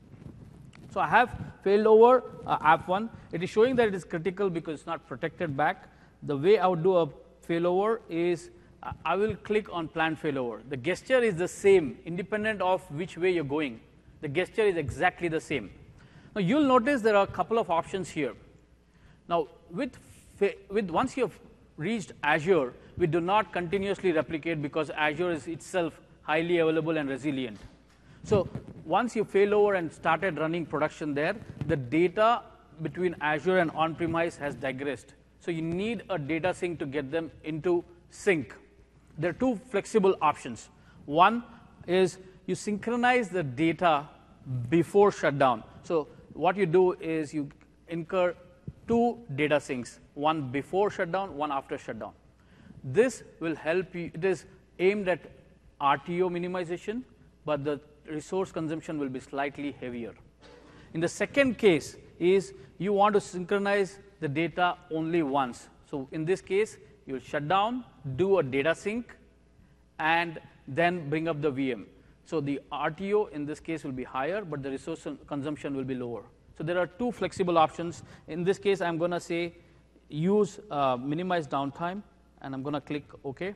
So I have failed over uh, app one. It is showing that it is critical because it's not protected back. The way I would do a failover is uh, I will click on plan failover. The gesture is the same, independent of which way you're going. The gesture is exactly the same. Now you'll notice there are a couple of options here. Now with, with once you've reached Azure, we do not continuously replicate because Azure is itself highly available and resilient. So once you fail over and started running production there, the data between Azure and on-premise has digressed. So you need a data sync to get them into sync. There are two flexible options. One is you synchronize the data before shutdown. So what you do is you incur two data syncs, one before shutdown, one after shutdown. This will help you. It is aimed at R T O minimization, but the resource consumption will be slightly heavier. In the second case is you want to synchronize the data only once. So in this case, you'll shut down, do a data sync, and then bring up the V M. So the R T O in this case will be higher, but the resource consumption will be lower. So there are two flexible options. In this case, I'm going to say use uh, minimize downtime, and I'm going to click OK.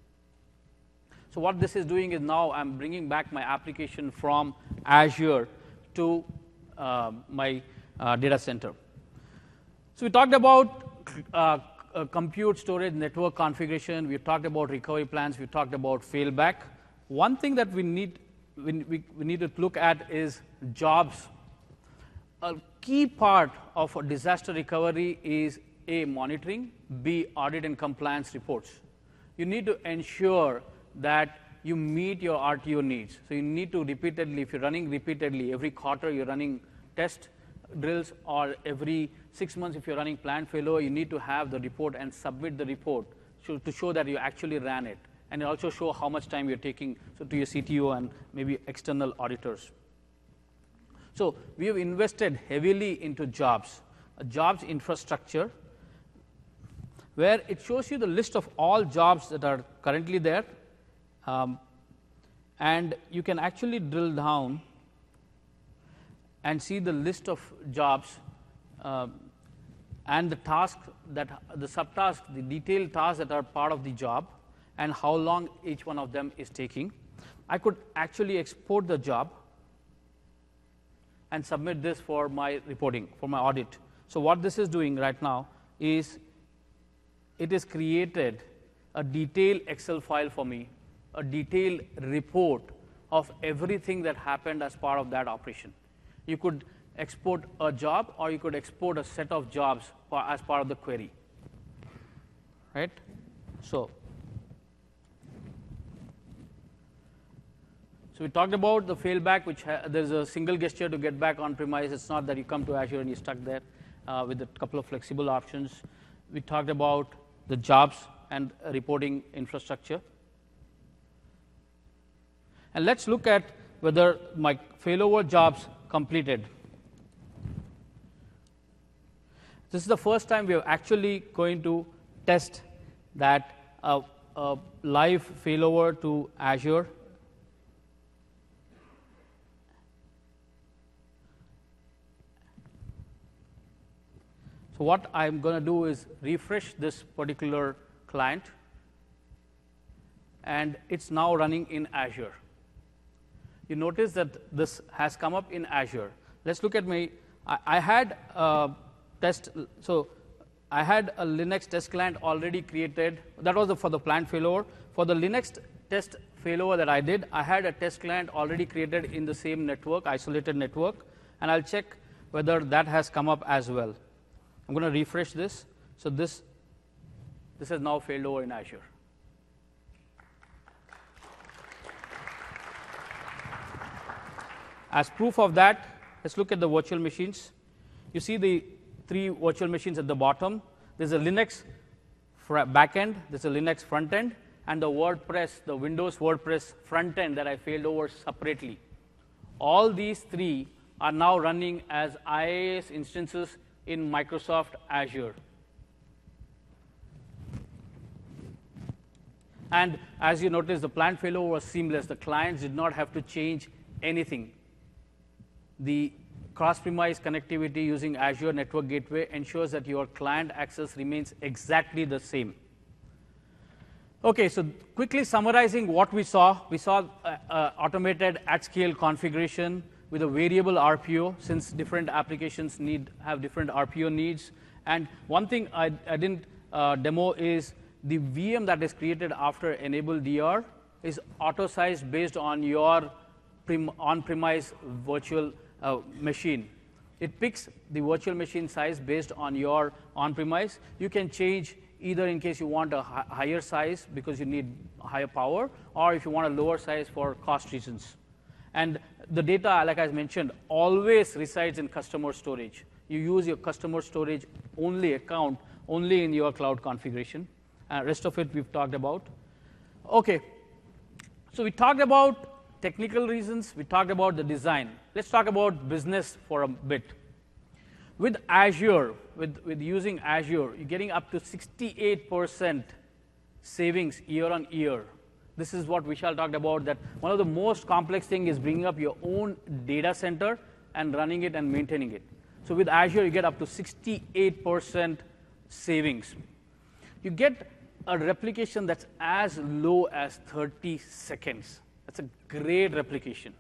So what this is doing is now I'm bringing back my application from Azure to uh, my uh, data center. So we talked about uh, uh, compute, storage, network configuration. We talked about recovery plans. We talked about failback. One thing that we need we, we, we need to look at is jobs. A key part of a disaster recovery is A, monitoring, B, audit and compliance reports. You need to ensure that you meet your R T O needs. So you need to repeatedly, if you're running repeatedly, every quarter you're running test drills, or every six months if you're running plant failure, you need to have the report and submit the report to show that you actually ran it, and also show how much time you're taking so to your C T O and maybe external auditors. So we have invested heavily into jobs, a jobs infrastructure, where it shows you the list of all jobs that are currently there. Um, and you can actually drill down and see the list of jobs uh, and the task that the subtask, the detailed tasks that are part of the job, and how long each one of them is taking. I could actually export the job and submit this for my reporting, for my audit. So what this is doing right now is it has created a detailed Excel file for me, a detailed report of everything that happened as part of that operation. You could export a job, or you could export a set of jobs for, as part of the query, right? So, so we talked about the failback, which there's a single gesture to get back on premise. It's not that you come to Azure and you're stuck there uh, with a couple of flexible options. We talked about the jobs and reporting infrastructure. And let's look at whether my failover jobs completed. This is the first time we are actually going to test that uh, uh, live failover to Azure. So what I'm going to do is refresh this particular client, and it's now running in Azure. You notice that this has come up in Azure. Let's look at my, I, I had a test, so I had a Linux test client already created. That was the, for the plant failover. For the Linux test failover that I did, I had a test client already created in the same network, isolated network, and I'll check whether that has come up as well. I'm going to refresh this. So this, this has now failed over in Azure. As proof of that, let's look at the virtual machines. You see the three virtual machines at the bottom. There's a Linux backend, there's a Linux front end, and the WordPress, the Windows WordPress front end that I failed over separately. All these three are now running as I A S instances in Microsoft Azure. And as you notice, the plant failover was seamless. The clients did not have to change anything. The cross-premise connectivity using Azure Network Gateway ensures that your client access remains exactly the same. Okay, so quickly summarizing what we saw, we saw uh, uh, automated at-scale configuration with a variable R P O, since different applications need have different R P O needs. And one thing I, I didn't uh, demo is the V M that is created after enable D R is auto-sized based on your on-premise virtual uh, machine. It picks the virtual machine size based on your on-premise. You can change either in case you want a hi higher size because you need higher power, or if you want a lower size for cost reasons. And the data, like I mentioned, always resides in customer storage. You use your customer storage only account only in your cloud configuration. Uh, rest of it we've talked about. Okay, so we talked about technical reasons, we talked about the design. Let's talk about business for a bit. With Azure, with, with using Azure, you're getting up to sixty-eight percent savings year on year. This is what Vishal talked about, that one of the most complex thing is bringing up your own data center and running it and maintaining it. So with Azure, you get up to sixty-eight percent savings. You get a replication that's as low as thirty seconds. That's a great replication.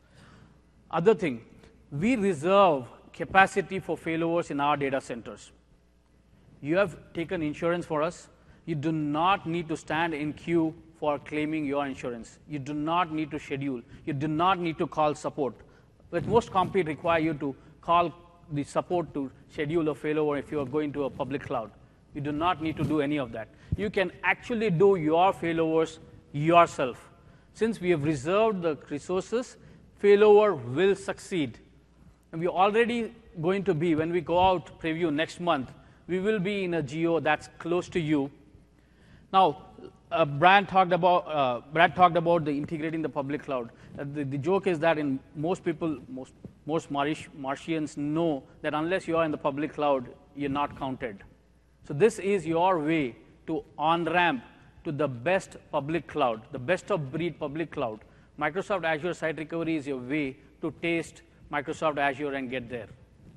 Other thing, we reserve capacity for failovers in our data centers. You have taken insurance for us. You do not need to stand in queue for claiming your insurance. You do not need to schedule. You do not need to call support. But most companies require you to call the support to schedule a failover if you are going to a public cloud. You do not need to do any of that. You can actually do your failovers yourself. Since we have reserved the resources, failover will succeed. And we're already going to be, when we go out preview next month, we will be in a geo that's close to you. Now, uh, Brad talked about uh, Brad talked about the integrating the public cloud. Uh, the, the joke is that in most people, most most Marish, Martians know that unless you are in the public cloud, you're not counted. So this is your way to on-ramp to the best public cloud, the best of breed public cloud. Microsoft Azure Site Recovery is your way to taste Microsoft Azure and get there.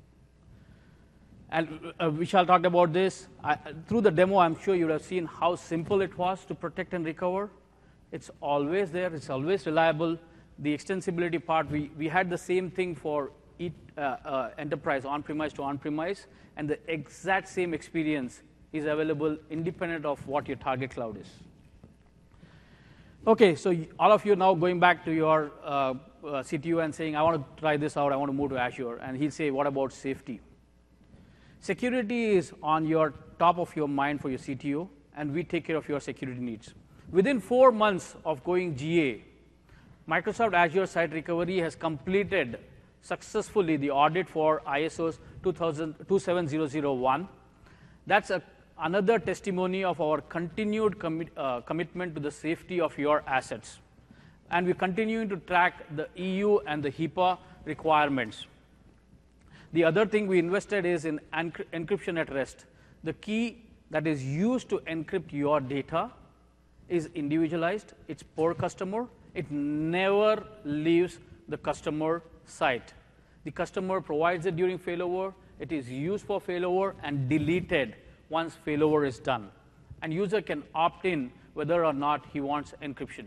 And uh, Vishal talked about this. I, through the demo, I'm sure you would have seen how simple it was to protect and recover. It's always there. It's always reliable. The extensibility part, we, we had the same thing for each, uh, uh, enterprise, on-premise to on-premise, and the exact same experience is available independent of what your target cloud is. Okay, so all of you now going back to your uh, uh, C T O and saying, I want to try this out, I want to move to Azure. And he'll say, what about safety? Security is on your top of your mind for your C T O, and we take care of your security needs. Within four months of going G A, Microsoft Azure Site Recovery has completed successfully the audit for I S O two seven zero zero one. That's a, another testimony of our continued commi uh, commitment to the safety of your assets. And we're continuing to track the E U and the HIPAA requirements. The other thing we invested is in encryption at rest. The key that is used to encrypt your data is individualized. It's per customer. It never leaves the customer site. The customer provides it during failover. It is used for failover and deleted once failover is done. And user can opt in whether or not he wants encryption.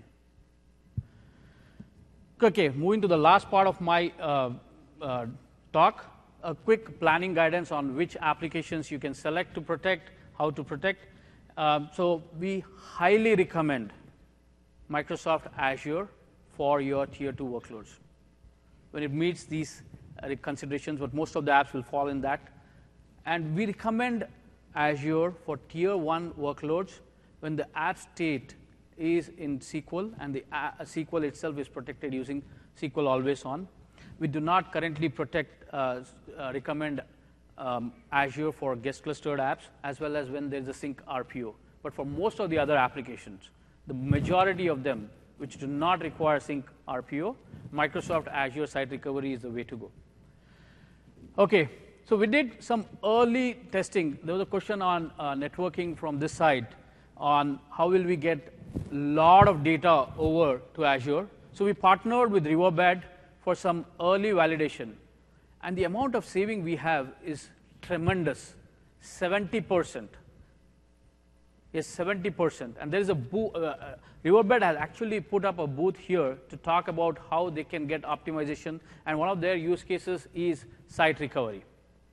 Okay, moving to the last part of my uh, uh, talk, a quick planning guidance on which applications you can select to protect, how to protect. Um, so we highly recommend Microsoft Azure for your tier two workloads. When it meets these uh, considerations, but most of the apps will fall in that. And we recommend Azure for tier one workloads when the app state is in S Q L and the uh, S Q L itself is protected using S Q L always on. We do not currently protect, uh, uh, recommend um, Azure for guest clustered apps, as well as when there's a sync R P O. But for most of the other applications, the majority of them which do not require sync R P O, Microsoft Azure Site Recovery is the way to go. Okay, so we did some early testing. There was a question on uh, networking from this side on how will we get a lot of data over to Azure. So we partnered with Riverbed for some early validation. And the amount of saving we have is tremendous, seventy percent. Yes, seventy percent. And there is a booth, uh, uh, Riverbed has actually put up a booth here to talk about how they can get optimization. And one of their use cases is site recovery.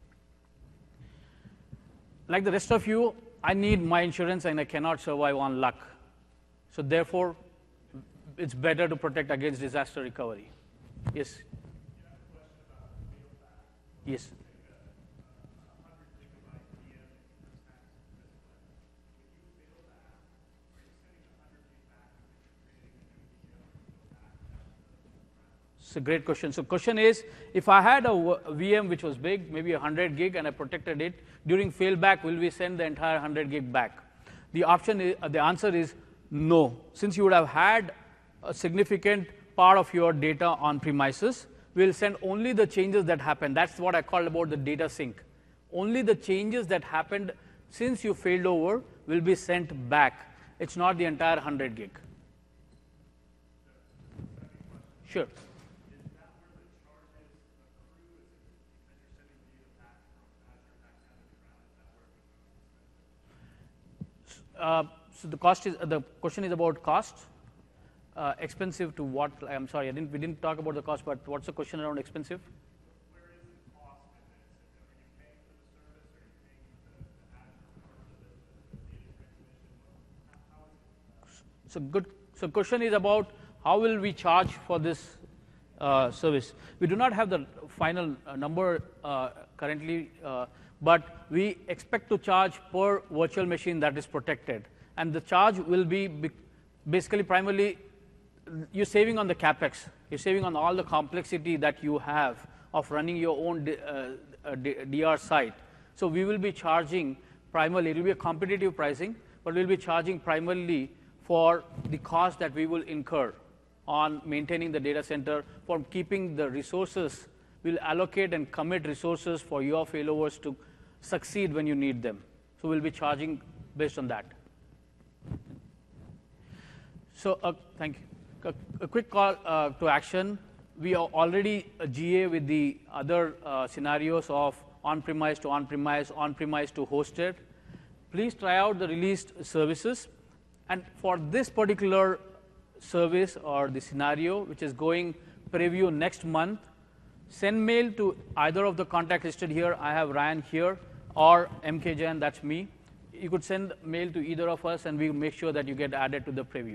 Like the rest of you, I need my insurance and I cannot survive on luck. So therefore, it's better to protect against disaster recovery. Yes? Yes. It's a great question. So question is, if I had a V M which was big, maybe one hundred gig, and I protected it, during failback, will we send the entire one hundred gig back? The option is, uh, the answer is no. Since you would have had a significant part of your data on premises, we'll send only the changes that happened. That's what I called about the data sync. Only the changes that happened since you failed over will be sent back. It's not the entire one hundred gig. Sure. Uh, so the cost is uh, the question is about cost. Uh, expensive to what? I'm sorry, I didn't. We didn't talk about the cost, but what's the question around expensive? Where is the cost in this? Are you paying for the service, or are you paying for the, the Azure part of the, the data transmission? How, how is it? So good. So question is about how will we charge for this uh, service? We do not have the final uh, number uh, currently, uh, but we expect to charge per virtual machine that is protected, and the charge will be basically primarily you're saving on the capex. You're saving on all the complexity that you have of running your own uh, D R site. So we will be charging primarily, it will be a competitive pricing, but we'll be charging primarily for the cost that we will incur on maintaining the data center, for keeping the resources. We'll allocate and commit resources for your failovers to succeed when you need them. So we'll be charging based on that. So uh, thank you. A, a quick call uh, to action. We are already a G A with the other uh, scenarios of on-premise to on-premise, on-premise to hosted. Please try out the released services. And for this particular service or the scenario, which is going preview next month, send mail to either of the contacts listed here. I have Ryan here, or M K Jain, that's me. You could send mail to either of us, and we make sure that you get added to the preview.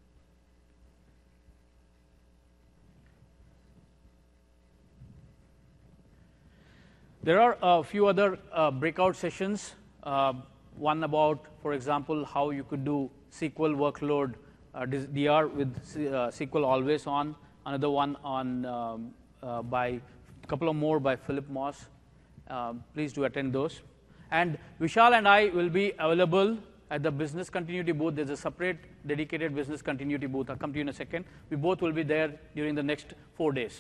There are a few other uh, breakout sessions. Uh, one about, for example, how you could do S Q L workload uh, D R with uh, S Q L always on. Another one on um, uh, by a couple of more by Philip Moss. Um, please do attend those. And Vishal and I will be available at the business continuity booth. There's a separate dedicated business continuity booth. I'll come to you in a second. We both will be there during the next four days.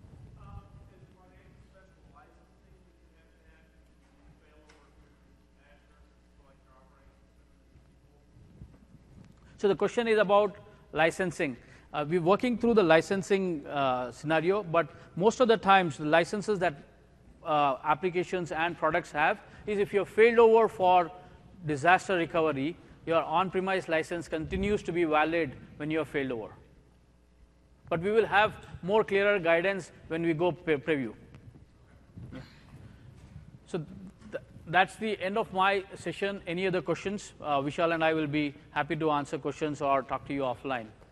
So the question is about licensing. Uh, we're working through the licensing uh, scenario, but most of the times the licenses that uh, applications and products have is if you have failed over for disaster recovery, your on-premise license continues to be valid when you have failed over. But we will have more clearer guidance when we go pre preview. Yeah. So th that's the end of my session. Any other questions? Uh, Vishal and I will be happy to answer questions or talk to you offline.